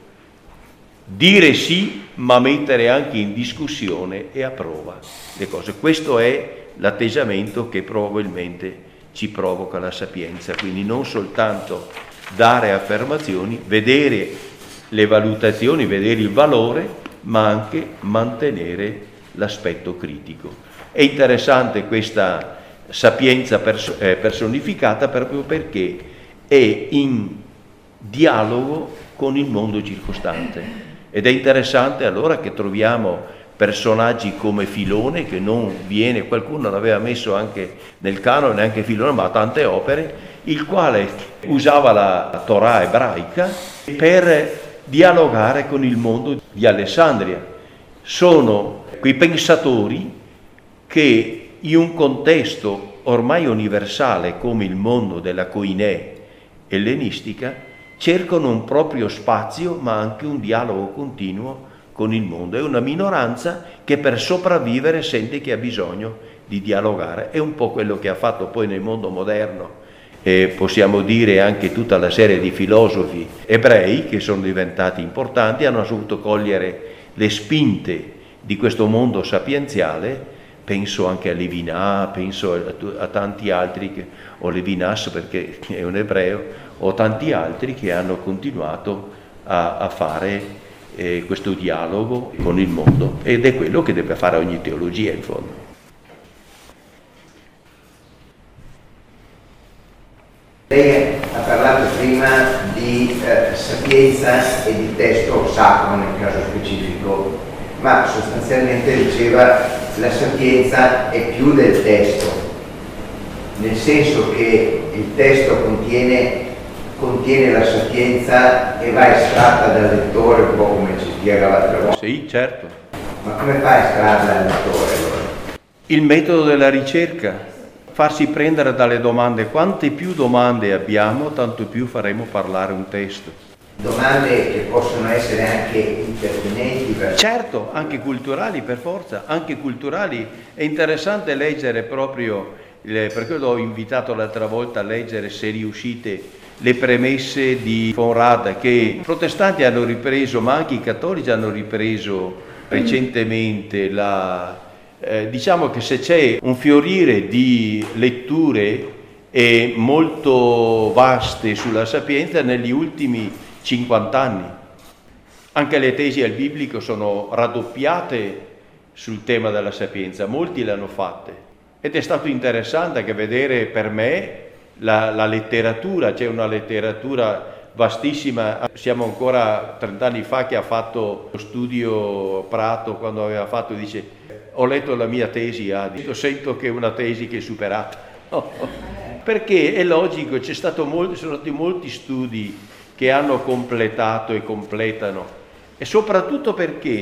Dire sì, ma mettere anche in discussione e a prova le cose. Questo è l'atteggiamento che probabilmente ci provoca la sapienza. Quindi non soltanto dare affermazioni, vedere le valutazioni, vedere il valore, ma anche mantenere l'aspetto critico. È interessante questa sapienza perso- eh, personificata proprio perché è in dialogo con il mondo circostante. Ed è interessante allora che troviamo personaggi come Filone, che non viene, qualcuno l'aveva messo anche nel canone, neanche Filone, ma tante opere, il quale usava la Torah ebraica per dialogare con il mondo di Alessandria. Sono quei pensatori che in un contesto ormai universale come il mondo della koinè ellenistica cercano un proprio spazio, ma anche un dialogo continuo con il mondo. È una minoranza che per sopravvivere sente che ha bisogno di dialogare. È un po' quello che ha fatto poi nel mondo moderno, e possiamo dire anche tutta la serie di filosofi ebrei che sono diventati importanti, hanno saputo cogliere le spinte di questo mondo sapienziale. Penso anche a Levinas, penso a, a tanti altri, che, o Levinas perché è un ebreo, o tanti altri che hanno continuato a, a fare eh, questo dialogo con il mondo, ed è quello che deve fare ogni teologia in fondo. Lei ha parlato prima di eh, sapienza e di testo sacro nel caso specifico, ma sostanzialmente diceva la sapienza è più del testo, nel senso che il testo contiene, contiene la sapienza e va estratta dal lettore, un po' come ci spiega l'altra volta. Sì, certo. Ma come fa a estrarla dal lettore allora? Il metodo della ricerca, farsi prendere dalle domande. Quante più domande abbiamo, tanto più faremo parlare un testo. Domande che possono essere anche impertinenti. Per... Certo, anche culturali per forza, anche culturali. È interessante leggere proprio, le, perché l'ho invitato l'altra volta a leggere, se riuscite, le premesse di von Rad, che i protestanti hanno ripreso, ma anche i cattolici hanno ripreso recentemente. La, eh, diciamo che se c'è un fiorire di letture e molto vaste sulla sapienza negli ultimi cinquanta anni. Anche le tesi al biblico sono raddoppiate sul tema della sapienza, molti le hanno fatte, ed è stato interessante anche vedere per me la, la letteratura. C'è una letteratura vastissima. Siamo ancora trent'anni fa che ha fatto lo studio Prato, quando aveva fatto, dice: ho letto la mia tesi, ah, sento che è una tesi che è superata. Perché è logico, c'è stato molto, sono stati molti studi che hanno completato e completano, e soprattutto perché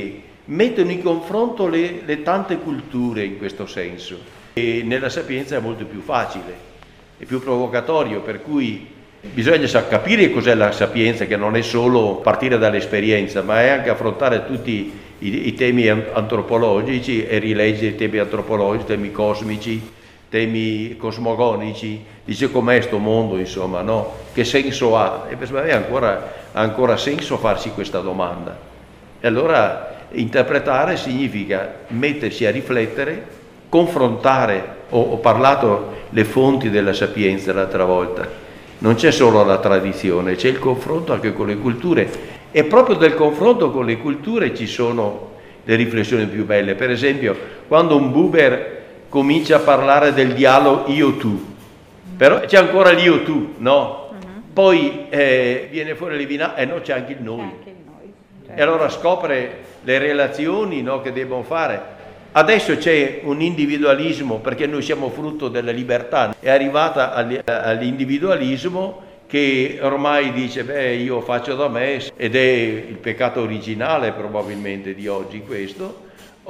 mettono in confronto le, le tante culture in questo senso. E nella Sapienza è molto più facile, è più provocatorio, per cui bisogna capire cos'è la Sapienza, che non è solo partire dall'esperienza, ma è anche affrontare tutti i, i temi antropologici e rileggere i temi antropologici, temi cosmici, temi cosmogonici, dice com'è sto mondo, insomma, no? Che senso ha? E per me ha ancora, ha ancora senso farsi questa domanda. E allora interpretare significa mettersi a riflettere, confrontare. Ho, ho parlato le fonti della Sapienza l'altra volta. Non c'è solo la tradizione, c'è il confronto anche con le culture, e proprio del confronto con le culture ci sono le riflessioni più belle. Per esempio, quando un Buber comincia a parlare del dialogo io-tu, però c'è ancora l'io-tu, no? Uh-huh. Poi eh, viene fuori l'eliminato, e eh no, c'è anche il noi. Anche il noi, certo. E allora scopre le relazioni, no, che devono fare. Adesso c'è un individualismo, perché noi siamo frutto della libertà, è arrivata all'individualismo che ormai dice, beh, io faccio da me, ed è il peccato originale probabilmente di oggi questo,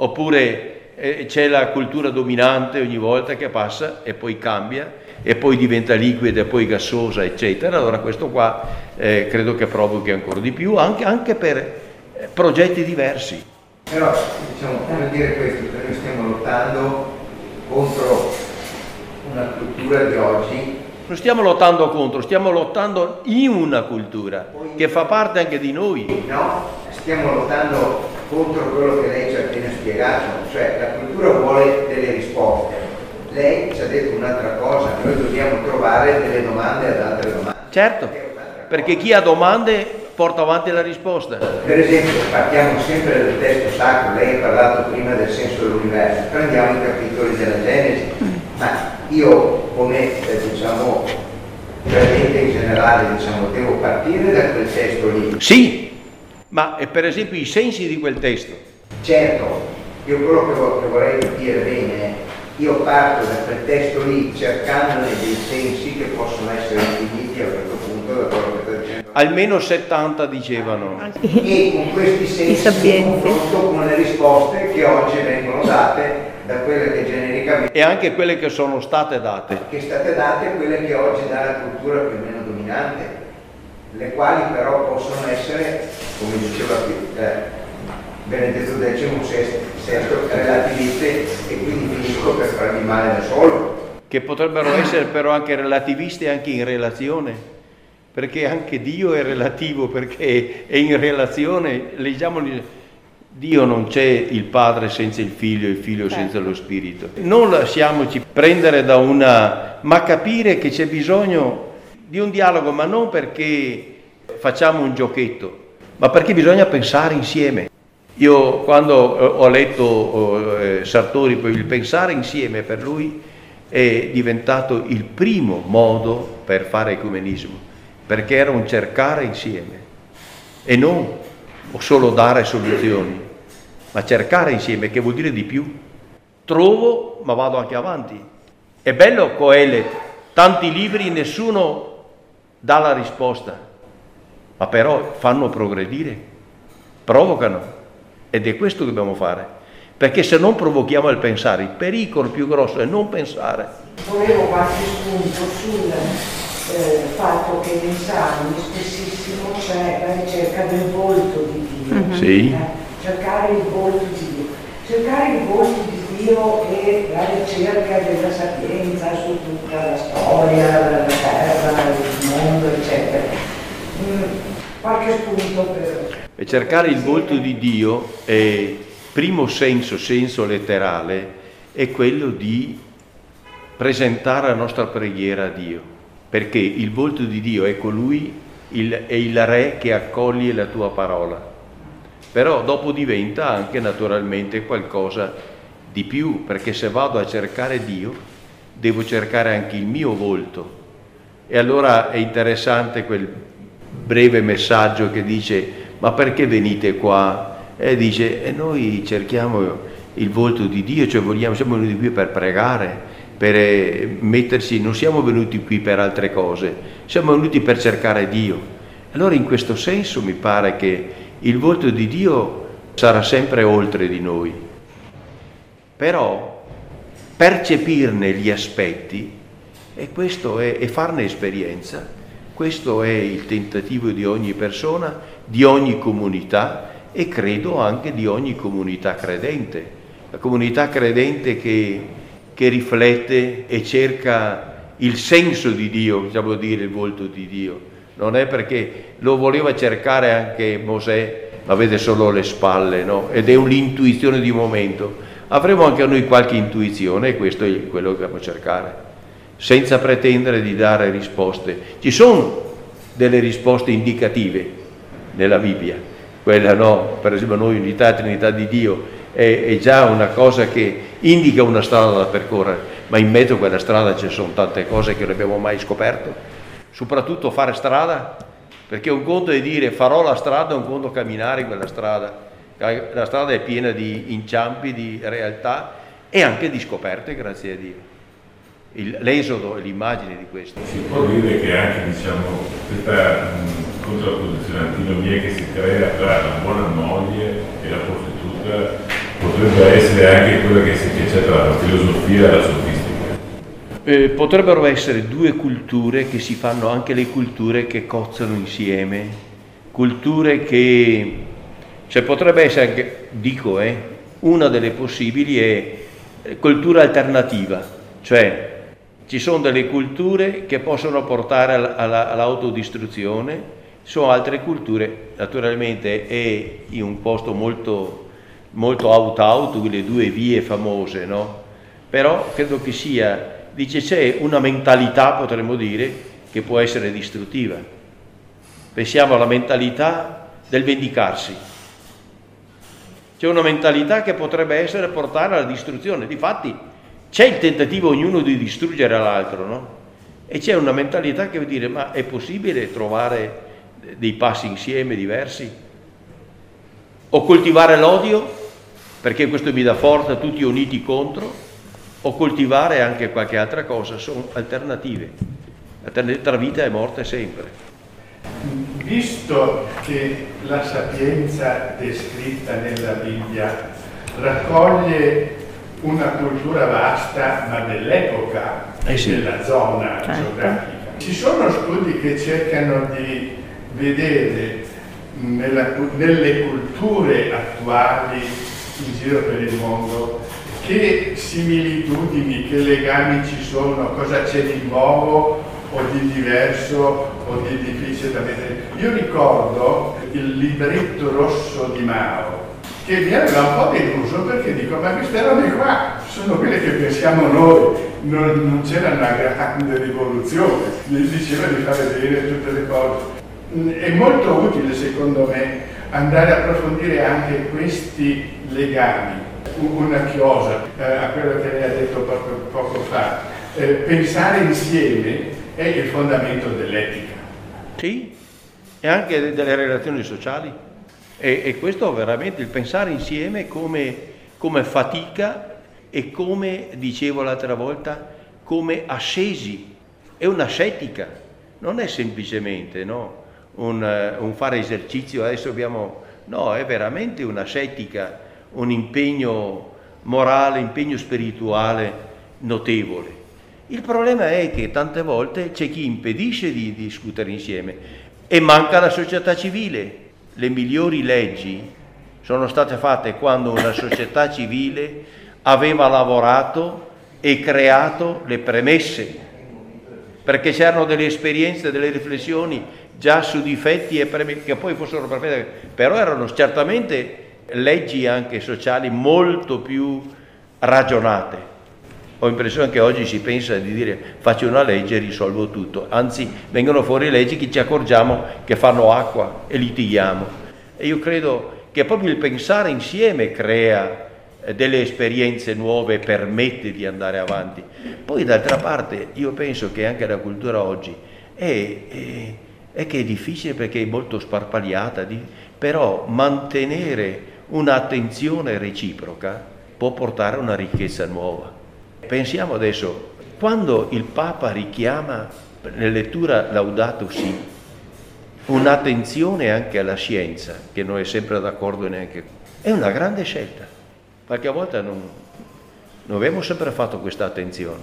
oppure eh, c'è la cultura dominante ogni volta che passa e poi cambia, e poi diventa liquida e poi gassosa, eccetera. Allora questo qua eh, credo che provochi ancora di più, anche, anche per eh, progetti diversi. Però, diciamo, per dire questo, che noi stiamo lottando contro una cultura di oggi. Non stiamo lottando contro, stiamo lottando in una cultura Poi, che fa parte anche di noi. No, stiamo lottando contro quello che lei ci ha appena spiegato, cioè la cultura vuole delle risposte. Lei ci ha detto un'altra cosa, noi dobbiamo trovare delle domande ad altre domande. Certo, perché chi ha domande porta avanti la risposta. Per esempio, partiamo sempre dal testo sacro, lei ha parlato prima del senso dell'universo, prendiamo i capitoli della Genesi, ma io come eh, diciamo credente in generale, diciamo, devo partire da quel testo lì. Sì, ma per esempio i sensi di quel testo. Certo, io quello che, vo- che vorrei dire bene è, io parto da quel testo lì cercandone dei sensi che possono essere infiniti a questo punto da quello che sto dicendo. Almeno settanta dicevano. E con questi sensi confronto con le risposte che oggi vengono date da quelle che genericamente... E anche quelle che sono state date. Che state date e quelle che oggi dà la cultura più o meno dominante, le quali però possono essere, come diceva eh, Benedetto decimo, sesto, relativiste, e quindi finisco per farmi male da solo. Che potrebbero essere però anche relativiste anche in relazione, perché anche Dio è relativo, perché è in relazione, leggiamo, Dio non c'è il Padre senza il Figlio, il Figlio senza lo Spirito. Non lasciamoci prendere da una, ma capire che c'è bisogno di un dialogo, ma non perché facciamo un giochetto, ma perché bisogna pensare insieme. Io quando ho letto eh, Sartori, poi il pensare insieme per lui è diventato il primo modo per fare ecumenismo, perché era un cercare insieme e non solo dare soluzioni, ma cercare insieme, che vuol dire di più. Trovo, ma vado anche avanti. È bello Coelet, tanti libri, nessuno dà la risposta, ma però fanno progredire, provocano. Ed è questo che dobbiamo fare, perché se non provochiamo il pensare, il pericolo più grosso è non pensare. Volevo qualche spunto sul eh, fatto che nei salmi spessissimo c'è la ricerca del volto di Dio. Mm-hmm. Sì. Eh? Cercare il volto di Dio. Cercare il volto di Dio e la ricerca della sapienza su tutta la storia, la terra, il mondo, eccetera. Mm, qualche spunto per... E cercare il volto di Dio, è, primo senso, senso letterale, è quello di presentare la nostra preghiera a Dio, perché il volto di Dio è colui, il, è il Re che accoglie la tua parola. Però dopo diventa anche naturalmente qualcosa di più, perché se vado a cercare Dio, devo cercare anche il mio volto. E allora è interessante quel breve messaggio che dice: ma perché venite qua? E dice, e noi cerchiamo il volto di Dio, cioè vogliamo, siamo venuti qui per pregare, per mettersi, non siamo venuti qui per altre cose, siamo venuti per cercare Dio. Allora in questo senso mi pare che il volto di Dio sarà sempre oltre di noi. Però percepirne gli aspetti, e questo è, e farne esperienza, questo è il tentativo di ogni persona, di ogni comunità e credo anche di ogni comunità credente. La comunità credente che, che riflette e cerca il senso di Dio, possiamo dire il volto di Dio. Non è perché lo voleva cercare anche Mosè, ma vede solo le spalle, no? Ed è un'intuizione di momento. Avremo anche noi qualche intuizione e questo è quello che dobbiamo cercare, senza pretendere di dare risposte. Ci sono delle risposte indicative nella Bibbia, quella no, per esempio noi unità, Trinità di Dio, è, è già una cosa che indica una strada da percorrere, ma in mezzo a quella strada ci sono tante cose che non abbiamo mai scoperto, soprattutto fare strada, perché un conto è dire farò la strada, un conto camminare in quella strada. La strada è piena di inciampi, di realtà e anche di scoperte, grazie a Dio. Il, l'esodo è l'immagine di questo. Si può dire che anche diciamo, questa mh, contrapposizione, antinomia che si crea tra la buona moglie e la prostituta potrebbe essere anche quella che si c'è tra la filosofia e la sofistica. Eh, potrebbero essere due culture che si fanno, anche le culture che cozzano insieme, culture che, cioè potrebbe essere anche, dico, eh, una delle possibili è cultura alternativa, cioè ci sono delle culture che possono portare alla, all'autodistruzione, sono altre culture, naturalmente è in un posto molto, molto out-out, le due vie famose, no? Però credo che sia, dice, c'è una mentalità, potremmo dire, che può essere distruttiva. Pensiamo alla mentalità del vendicarsi. C'è una mentalità che potrebbe essere portare alla distruzione. Difatti c'è il tentativo ognuno di distruggere l'altro, no? E c'è una mentalità che vuol dire, ma è possibile trovare dei passi insieme diversi? O coltivare l'odio, perché questo mi dà forza, tutti uniti contro, o coltivare anche qualche altra cosa, sono alternative. Tra vita e morte sempre. Visto che la sapienza descritta nella Bibbia raccoglie una cultura vasta, ma dell'epoca e eh sì. della zona certo. geografica, ci sono studi che cercano di vedere nella, nelle culture attuali in giro per il mondo che similitudini, che legami ci sono, cosa c'è di nuovo o di diverso o di difficile da vedere. Io ricordo il libretto rosso di Mao, che mi aveva un po' deluso perché dico, ma queste robe qua sono quelle che pensiamo noi, non, non c'era una grande rivoluzione, gli diceva di fare bene tutte le cose. È molto utile secondo me andare a approfondire anche questi legami. Una chiosa eh, a quello che lei ha detto poco, poco fa, eh, pensare insieme è il fondamento dell'etica. Sì, e anche delle relazioni sociali. E, e questo veramente, il pensare insieme come, come fatica e come, dicevo l'altra volta, come ascesi. È un'ascetica, non è semplicemente no, un, un fare esercizio, adesso abbiamo... No, è veramente un'ascetica, un impegno morale, impegno spirituale notevole. Il problema è che tante volte c'è chi impedisce di discutere insieme e manca la società civile. Le migliori leggi sono state fatte quando una società civile aveva lavorato e creato le premesse, perché c'erano delle esperienze, delle riflessioni già su difetti e premesse, che poi fossero perfette, però erano certamente leggi anche sociali molto più ragionate. Ho l'impressione che oggi si pensa di dire faccio una legge e risolvo tutto, anzi vengono fuori leggi che ci accorgiamo che fanno acqua e litighiamo. E io credo che proprio il pensare insieme crea delle esperienze nuove e permette di andare avanti. Poi d'altra parte io penso che anche la cultura oggi è, è, è che è difficile perché è molto sparpagliata, di, però mantenere un'attenzione reciproca può portare a una ricchezza nuova. Pensiamo adesso, quando il Papa richiama nella lettura Laudato Si un'attenzione anche alla scienza, che non è sempre d'accordo neanche, È una grande scelta. Qualche volta non, non abbiamo sempre fatto questa attenzione.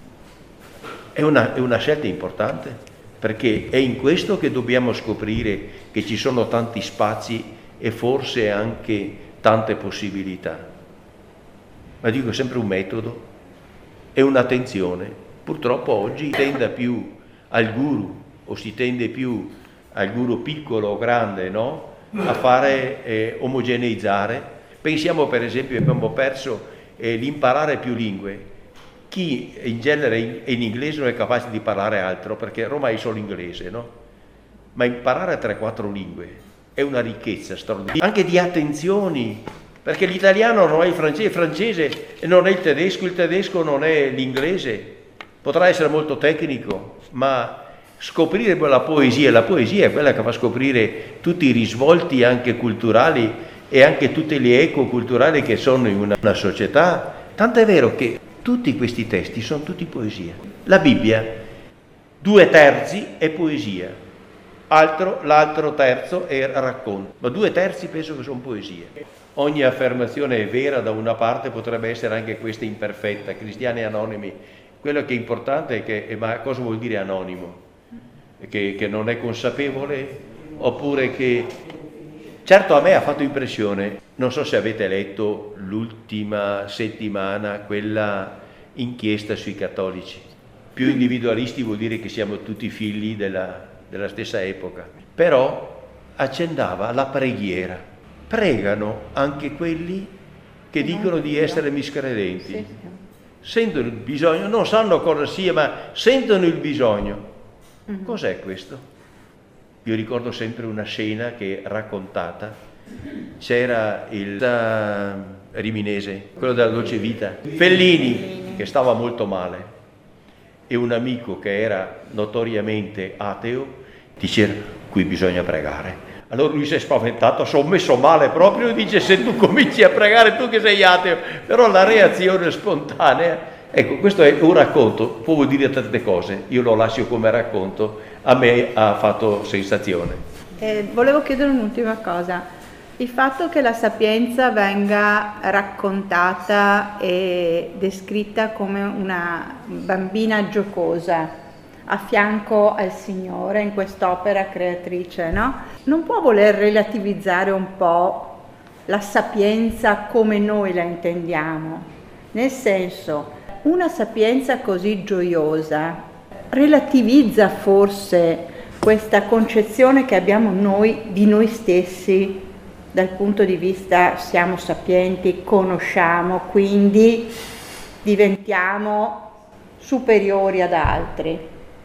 È una, è una scelta importante, perché è in questo che dobbiamo scoprire che ci sono tanti spazi e forse anche tante possibilità. Ma dico, è sempre un metodo, è un'attenzione. Purtroppo oggi si tende più al guru, o si tende più al guru piccolo o grande, no? A fare eh, omogeneizzare. Pensiamo per esempio che abbiamo perso eh, l'imparare più lingue. Chi in genere in, in inglese non è capace di parlare altro, perché Roma è solo inglese, no? Ma imparare tre quattro lingue è una ricchezza straordinaria, anche di attenzioni, perché l'italiano non è il francese, il francese non è il tedesco, il tedesco non è l'inglese. Potrà essere molto tecnico, ma scoprire la poesia, la poesia è quella che fa scoprire tutti i risvolti anche culturali e anche tutte le eco culturali che sono in una, una società. Tanto è vero che tutti questi testi sono tutti poesia. La Bibbia, due terzi è poesia, altro, l'altro terzo è racconto, ma due terzi penso che sono poesie. Ogni affermazione è vera da una parte, potrebbe essere anche questa imperfetta, cristiani anonimi. Quello che è importante è che, ma cosa vuol dire anonimo? Che, che non è consapevole, oppure che... Certo, a me ha fatto impressione, non so se avete letto l'ultima settimana quella inchiesta sui cattolici. Più individualisti vuol dire che siamo tutti figli della, della stessa epoca, però accennava alla preghiera. Pregano anche quelli che dicono di essere miscredenti. Sentono il bisogno, non sanno cosa sia, ma sentono il bisogno. Cos'è questo? Io ricordo sempre una scena che è raccontata, c'era il uh, Riminese, quello della Dolce Vita, Fellini, che stava molto male, e un amico che era notoriamente ateo diceva: qui bisogna pregare. Allora lui si è spaventato, sono messo male proprio, dice: se tu cominci a pregare, tu che sei ateo. Però la reazione spontanea, ecco, questo è un racconto, può vuol dire tante cose, io lo lascio come racconto, a me ha fatto sensazione. Eh, volevo chiedere un'ultima cosa, il fatto che la Sapienza venga raccontata e descritta come una bambina giocosa a fianco al Signore in quest'opera creatrice, no? Non può voler relativizzare un po' la sapienza come noi la intendiamo, nel senso, una sapienza così gioiosa relativizza forse questa concezione che abbiamo noi di noi stessi dal punto di vista siamo sapienti, conosciamo, quindi diventiamo superiori ad altri.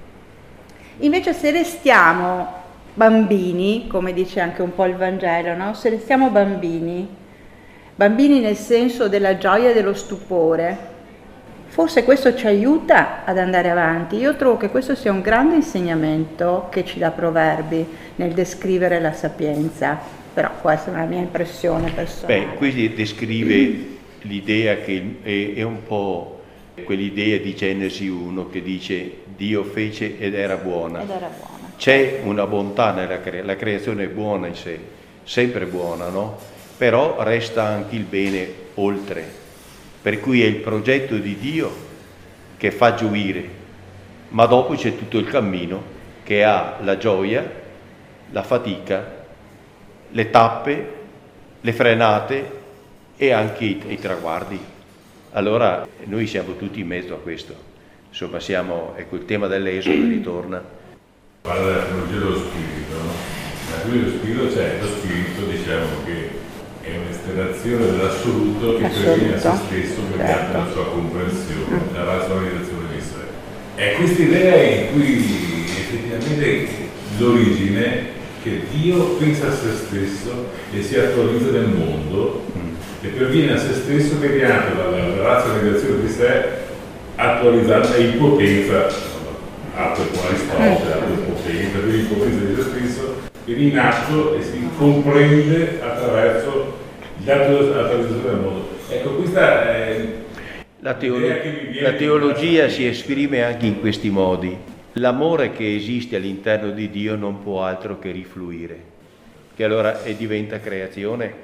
Invece se restiamo bambini, come dice anche un po' il Vangelo, no? Se restiamo bambini, bambini nel senso della gioia e dello stupore, forse questo ci aiuta ad andare avanti. Io trovo che questo sia un grande insegnamento che ci dà Proverbi nel descrivere la sapienza, però può essere una mia impressione personale. Beh, qui descrive l'idea che è, è un po' quell'idea di Genesi uno che dice Dio fece ed era buona. Ed era buona. C'è una bontà nella creazione, la creazione è buona in sé, sempre buona, no? Però resta anche il bene oltre, per cui è il progetto di Dio che fa gioire, ma dopo c'è tutto il cammino che ha la gioia, la fatica, le tappe, le frenate e anche i, i traguardi. Allora noi siamo tutti in mezzo a questo, insomma siamo, ecco, il tema dell'Esodo ritorna. Parla della filologia dello spirito, no? La filologia dello spirito, cioè lo spirito, diciamo che è un'esternazione dell'assoluto che previene a se stesso mediante la sua comprensione, la razionalizzazione di sé. È questa idea in cui effettivamente l'origine che Dio pensa a se stesso e si attualizza nel mondo e perviene a se stesso mediante la, la, la razionalizzazione di sé, attualizzata e in potenza, atto con Aristotele, atto in potenza, quindi in potenza di se stesso, viene in atto e si comprende attraverso l'attualizzazione del mondo. Ecco, questa è la, teolo- la teologia si esprime anche in questi modi. L'amore che esiste all'interno di Dio non può altro che rifluire, che allora è, diventa creazione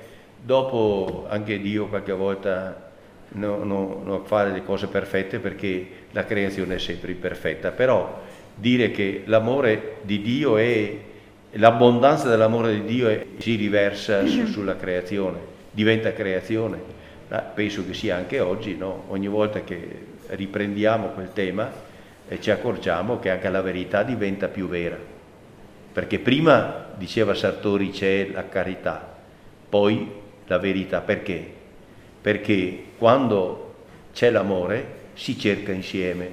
Dopo anche Dio qualche volta non no, no fa le cose perfette, perché la creazione è sempre imperfetta, però dire che l'amore di Dio è, l'abbondanza dell'amore di Dio è, si riversa su, sulla creazione, diventa creazione. Ma penso che sia anche oggi, no? Ogni volta che riprendiamo quel tema e ci accorgiamo che anche la verità diventa più vera, perché prima, diceva Sartori, c'è la carità, poi la verità. Perché? Perché quando c'è l'amore si cerca insieme.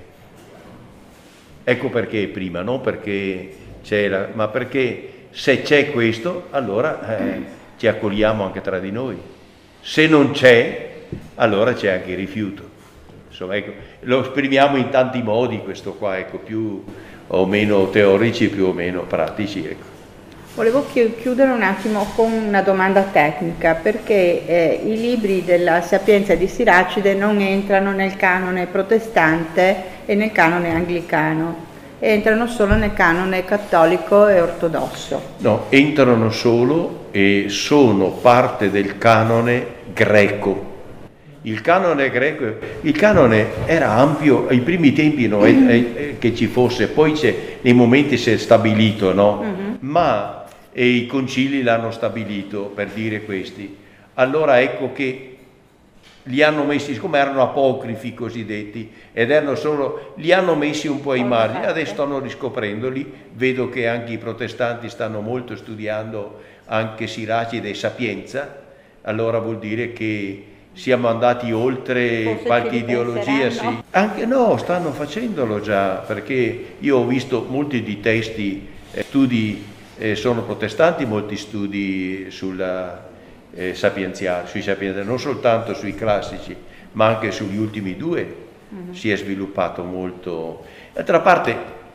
Ecco perché prima, non perché c'è la, ma perché se c'è questo, allora eh, ci accogliamo anche tra di noi. Se non c'è, allora c'è anche il rifiuto. Insomma, ecco, lo esprimiamo in tanti modi questo qua, ecco, più o meno teorici, più o meno pratici, ecco. Volevo chiudere un attimo con una domanda tecnica, perché eh, i libri della Sapienza di Siracide non entrano nel canone protestante e nel canone anglicano, entrano solo nel canone cattolico e ortodosso. No, entrano solo e sono parte del canone greco. Il canone greco, il canone era ampio, ai primi tempi no, è, è, che ci fosse, poi c'è, nei momenti si è stabilito, no? Uh-huh. Ma e i concili l'hanno stabilito, per dire questi. Allora ecco che li hanno messi, siccome erano apocrifi cosiddetti, ed erano solo, li hanno messi un po' ai margini, adesso stanno riscoprendoli, vedo che anche i protestanti stanno molto studiando anche Siracide e Sapienza, allora vuol dire che siamo andati oltre forse qualche ideologia, sì. Anche no, stanno facendolo già, perché io ho visto molti di testi, eh, studi, eh, sono protestanti, molti studi sulla eh, sapienziale, sui sapienziali, non soltanto sui classici, ma anche sugli ultimi due uh-huh. si è sviluppato molto. D'altra parte,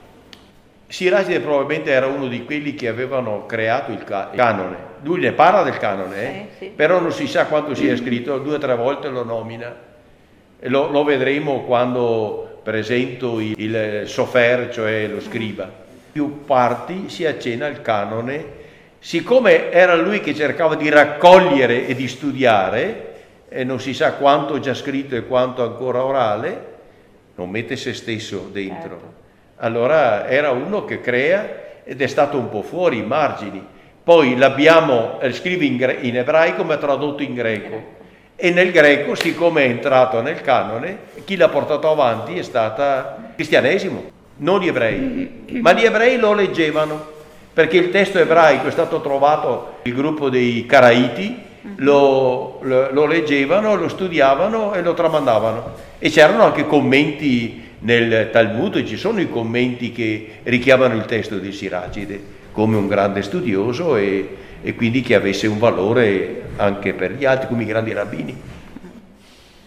Siracide probabilmente era uno di quelli che avevano creato il, ca- il canone. Lui ne parla del canone, eh? Eh, sì. Però non si sa quanto sia scritto, due o tre volte lo nomina. E lo, lo vedremo quando presento il, il sofer, cioè lo scriba. Più parti si accenna il canone. Siccome era lui che cercava di raccogliere e di studiare, e non si sa quanto già scritto e quanto ancora orale, non mette se stesso dentro. Certo. Allora era uno che crea ed è stato un po' fuori i margini. Poi l'abbiamo, eh, scrive in, gre- in ebraico ma tradotto in greco. E nel greco, siccome è entrato nel canone, chi l'ha portato avanti è stata il cristianesimo, non gli ebrei. Ma gli ebrei lo leggevano, perché il testo ebraico è stato trovato, il gruppo dei Caraiti, lo, lo, lo leggevano, lo studiavano e lo tramandavano. E c'erano anche commenti nel Talmud, ci sono i commenti che richiamano il testo di Siracide come un grande studioso e, e quindi che avesse un valore anche per gli altri, come i grandi rabbini.